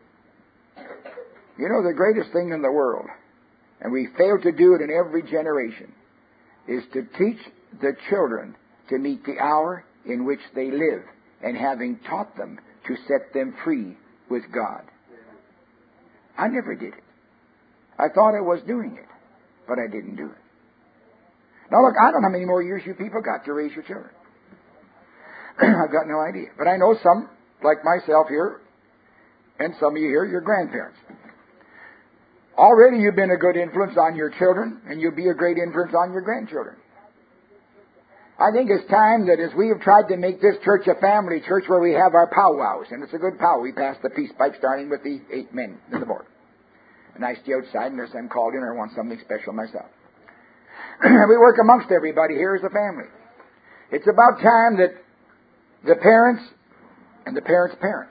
You know, the greatest thing in the world, and we fail to do it in every generation, is to teach the children to meet the hour in which they live, and having taught them, to set them free with God. I never did it. I thought I was doing it, but I didn't do it. Now look, I don't know how many more years you people got to raise your children. I've got no idea. But I know some, like myself here, and some of you here, your grandparents. Already you've been a good influence on your children, and you'll be a great influence on your grandchildren. I think it's time that as we have tried to make this church a family church where we have our powwows, and it's a good powwow. We pass the peace pipe starting with the 8 men in the board. And I stay outside unless I'm called in or I want something special myself. We work amongst everybody here as a family. It's about time that the parents and the parents' parents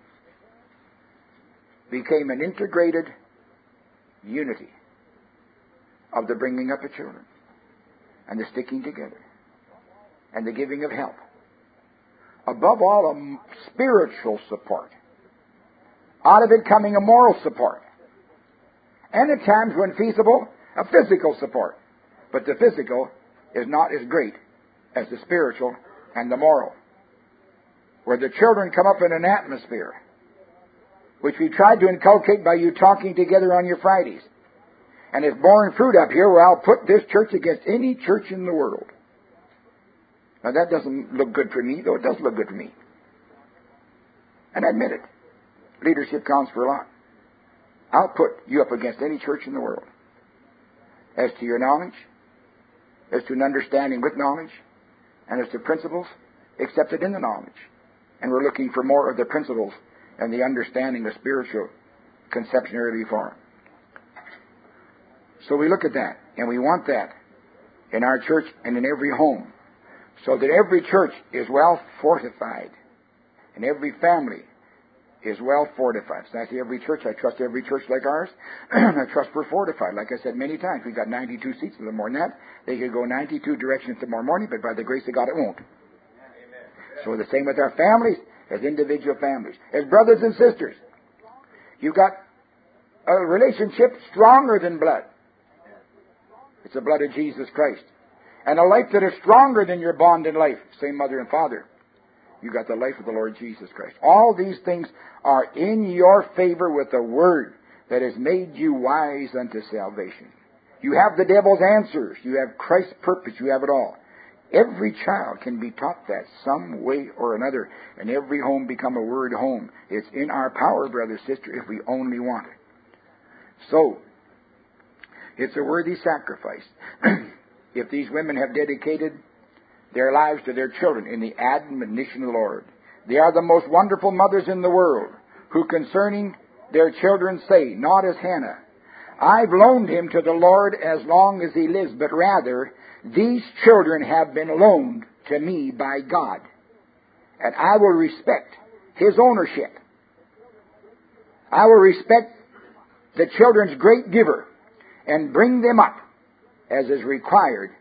became an integrated unity of the bringing up of children and the sticking together and the giving of help. Above all, a spiritual support. Out of it coming a moral support. And at times when feasible, a physical support. But the physical is not as great as the spiritual and the moral. Where the children come up in an atmosphere which we tried to inculcate by you talking together on your Fridays. And it's borne fruit up here where I'll put this church against any church in the world. Now that doesn't look good for me, though it does look good for me. And I admit it. Leadership counts for a lot. I'll put you up against any church in the world. As to your knowledge, as to an understanding with knowledge, and as to principles accepted in the knowledge. And we're looking for more of the principles and the understanding of spiritual conception or reform. So we look at that, and we want that in our church and in every home, so that every church is well fortified, and every family is well fortified. So I say every church, I trust every church like ours. I trust we're fortified. Like I said many times, we've got 92 seats, a little more than that. They could go 92 directions tomorrow morning, but by the grace of God, it won't. So the same with our families, as individual families, as brothers and sisters. You've got a relationship stronger than blood. It's the blood of Jesus Christ. And a life that is stronger than your bond in life. Same mother and father. You got the life of the Lord Jesus Christ. All these things are in your favor with the word that has made you wise unto salvation. You have the devil's answers. You have Christ's purpose. You have it all. Every child can be taught that some way or another, and every home become a word home. It's in our power, brother, sister, if we only want it. So, it's a worthy sacrifice. If these women have dedicated their lives to their children in the admonition of the Lord, they are the most wonderful mothers in the world, who concerning their children say, not as Hannah, I've loaned him to the Lord as long as he lives, but rather, these children have been loaned to me by God, and I will respect his ownership. I will respect the children's great giver and bring them up as is required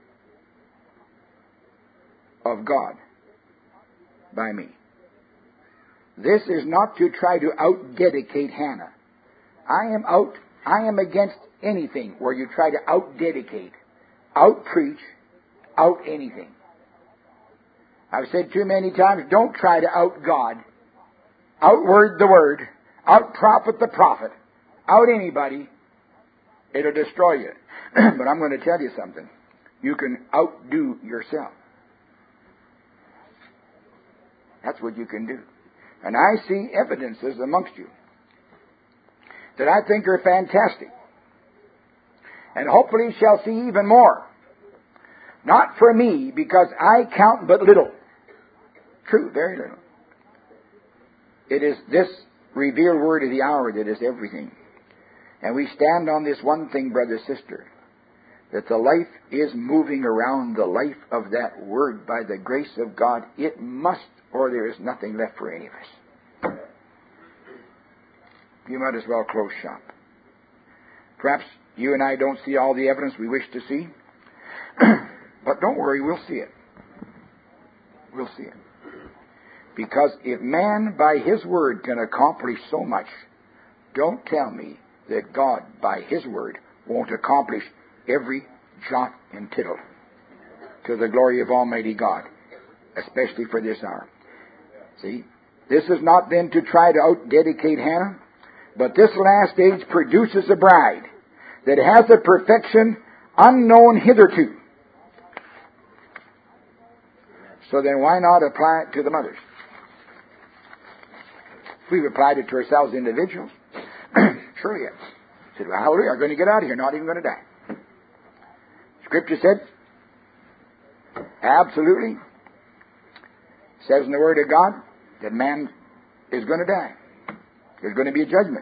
of God by me. This is not to try to out-dedicate Hannah. I am against anything where you try to out-dedicate, out-preach, out-anything. I've said too many times, don't try to out-God, out-word the word, out-prophet the prophet, out-anybody. It'll destroy you. But I'm going to tell you something. You can outdo yourself. That's what you can do. And I see evidences amongst you that I think are fantastic. And hopefully shall see even more. Not for me, because I count but little. True, very little. It is this revealed word of the hour that is everything. And we stand on this one thing, brother, sister, that the life is moving around the life of that word by the grace of God. It must, or there is nothing left for any of us. you might as well close shop. Perhaps you and I don't see all the evidence we wish to see, but don't worry, we'll see it. We'll see it. Because if man by his word can accomplish so much, don't tell me that God by his word won't accomplish every jot and tittle to the glory of Almighty God, especially for this hour. See, this is not then to try to out-dedicate Hannah, but this last age produces a bride that has a perfection unknown hitherto. So then why not apply it to the mothers? If we've applied it to ourselves individuals, surely yes. Said, well, hallelujah, are going to get out of here, not even going to die. Scripture said, absolutely, says in the Word of God, that man is going to die. There's going to be a judgment.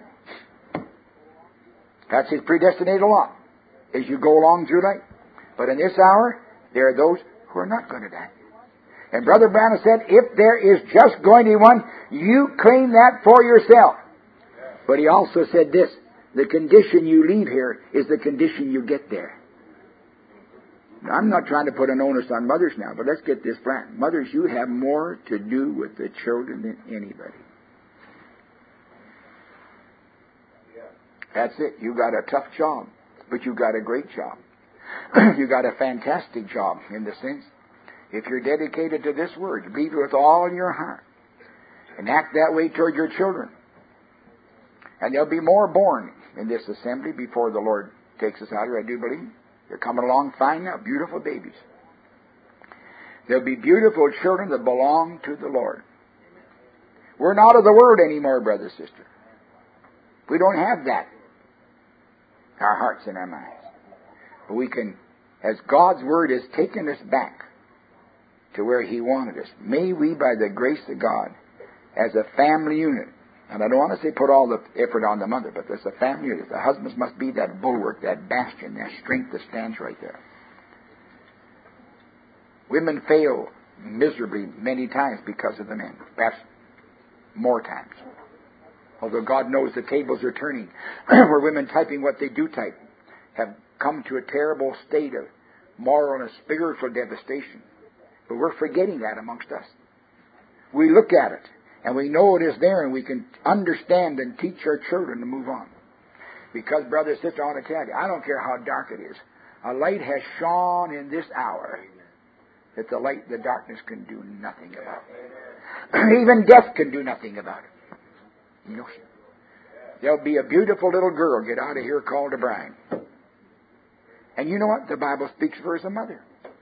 That's his predestinated law as you go along through life. But in this hour, there are those who are not going to die. And Brother Branham said, if there is just going to be one, you claim that for yourself. But he also said this, the condition you leave here is the condition you get there. Now, I'm not trying to put an onus on mothers now, but let's get this flat. Mothers, you have more to do with the children than anybody. That's it. You got a tough job, but you got a great job. You got a fantastic job in the sense, if you're dedicated to this word, believe it with all your heart, and act that way toward your children. And there'll be more born in this assembly before the Lord takes us out here, I do believe. They're coming along fine now, beautiful babies. There'll be beautiful children that belong to the Lord. We're not of the world anymore, brother, sister. We don't have that in our hearts and our minds. But we can, as God's Word has taken us back to where He wanted us, may we, by the grace of God, as a family unit, and I don't want to say put all the effort on the mother, but as a family unit, the husbands must be that bulwark, that bastion, that strength that stands right there. Women fail miserably many times because of the men, perhaps more times. Although God knows the tables are turning, where women typing what they do type have come to a terrible state of moral and spiritual devastation. But we're forgetting that amongst us. We look at it, and we know it is there, and we can understand and teach our children to move on. Because, brother and sister, I want to tell you, I don't care how dark it is. A light has shone in this hour that the darkness can do nothing about it. Even death can do nothing about it. No, sir. There'll be a beautiful little girl get out of here called a bride. And you know what? The Bible speaks for her as a mother.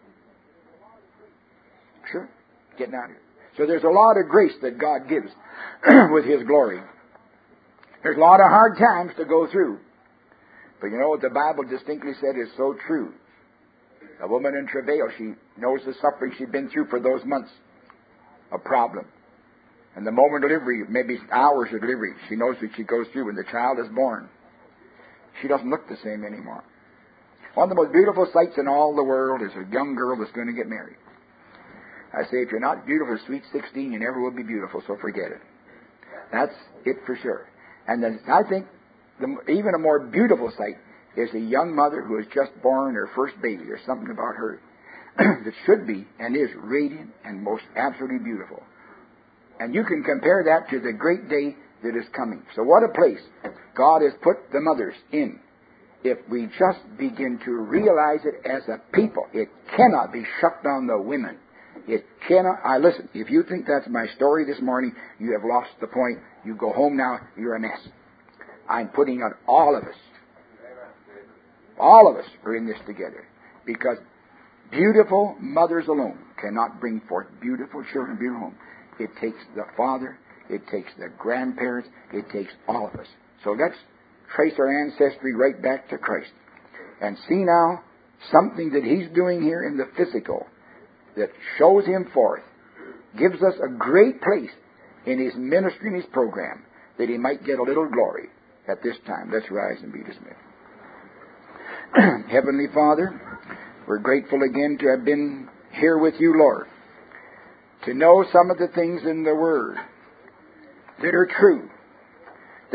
Sure. Getting out of here. So there's a lot of grace that God gives with His glory. There's a lot of hard times to go through. But you know what the Bible distinctly said is so true. A woman in travail, she knows the suffering she's been through for those months. A problem. And the moment of delivery, maybe hours of delivery, she knows what she goes through when the child is born. She doesn't look the same anymore. One of the most beautiful sights in all the world is a young girl that's going to get married. I say, if you're not beautiful, sweet 16, you never will be beautiful, so forget it. That's it for sure. And then I think even a more beautiful sight is a young mother who has just born her first baby. There's something about her that should be and is radiant and most absolutely beautiful. And you can compare that to the great day that is coming. So what a place God has put the mothers in. If we just begin to realize it as a people, it cannot be shucked on the women. It cannot. Listen, if you think that's my story this morning, you have lost the point. You go home now, you're a mess. I'm putting on all of us. All of us are in this together. Because beautiful mothers alone cannot bring forth beautiful children, beautiful homes. It takes the father, it takes the grandparents, it takes all of us. So let's trace our ancestry right back to Christ. And see now something that He's doing here in the physical that shows Him forth, gives us a great place in His ministry and His program that He might get a little glory at this time. Let's rise and be dismissed. Heavenly Father, we're grateful again to have been here with You, Lord, to know some of the things in the Word that are true, that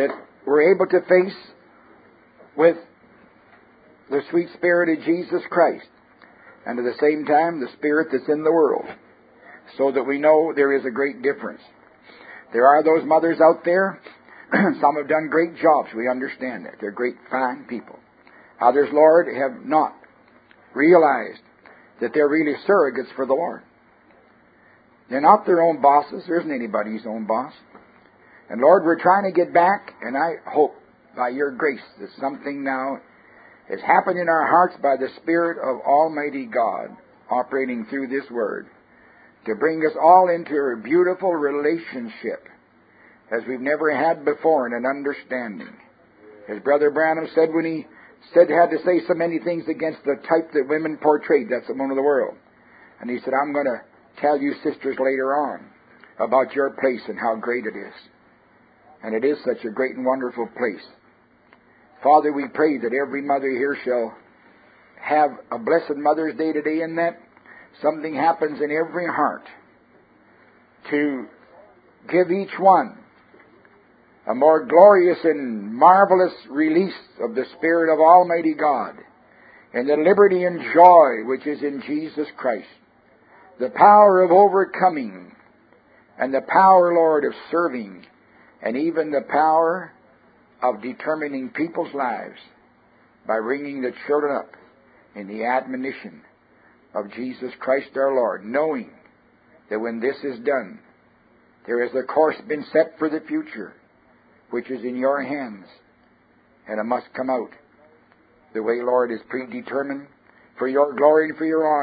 we're able to face with the sweet Spirit of Jesus Christ, and at the same time the Spirit that's in the world, so that we know there is a great difference. There are those mothers out there, some have done great jobs, we understand that. They're great, fine people. Others, Lord, have not realized that they're really surrogates for the Lord. They're not their own bosses. There isn't anybody's own boss. And Lord, we're trying to get back, and I hope by your grace that something now has happened in our hearts by the Spirit of Almighty God operating through this Word to bring us all into a beautiful relationship as we've never had before in an understanding. As Brother Branham said when he had to say so many things against the type that women portrayed, that's the one of the world. And he said, I'm going to tell you sisters later on about your place and how great it is. And it is such a great and wonderful place. Father, we pray that every mother here shall have a blessed Mother's Day today, in that something happens in every heart to give each one a more glorious and marvelous release of the Spirit of Almighty God and the liberty and joy which is in Jesus Christ, the power of overcoming and the power, Lord, of serving, and even the power of determining people's lives by bringing the children up in the admonition of Jesus Christ our Lord, knowing that when this is done, there is a course been set for the future, which is in your hands, and it must come out the way, Lord, is predetermined for your glory and for your honor.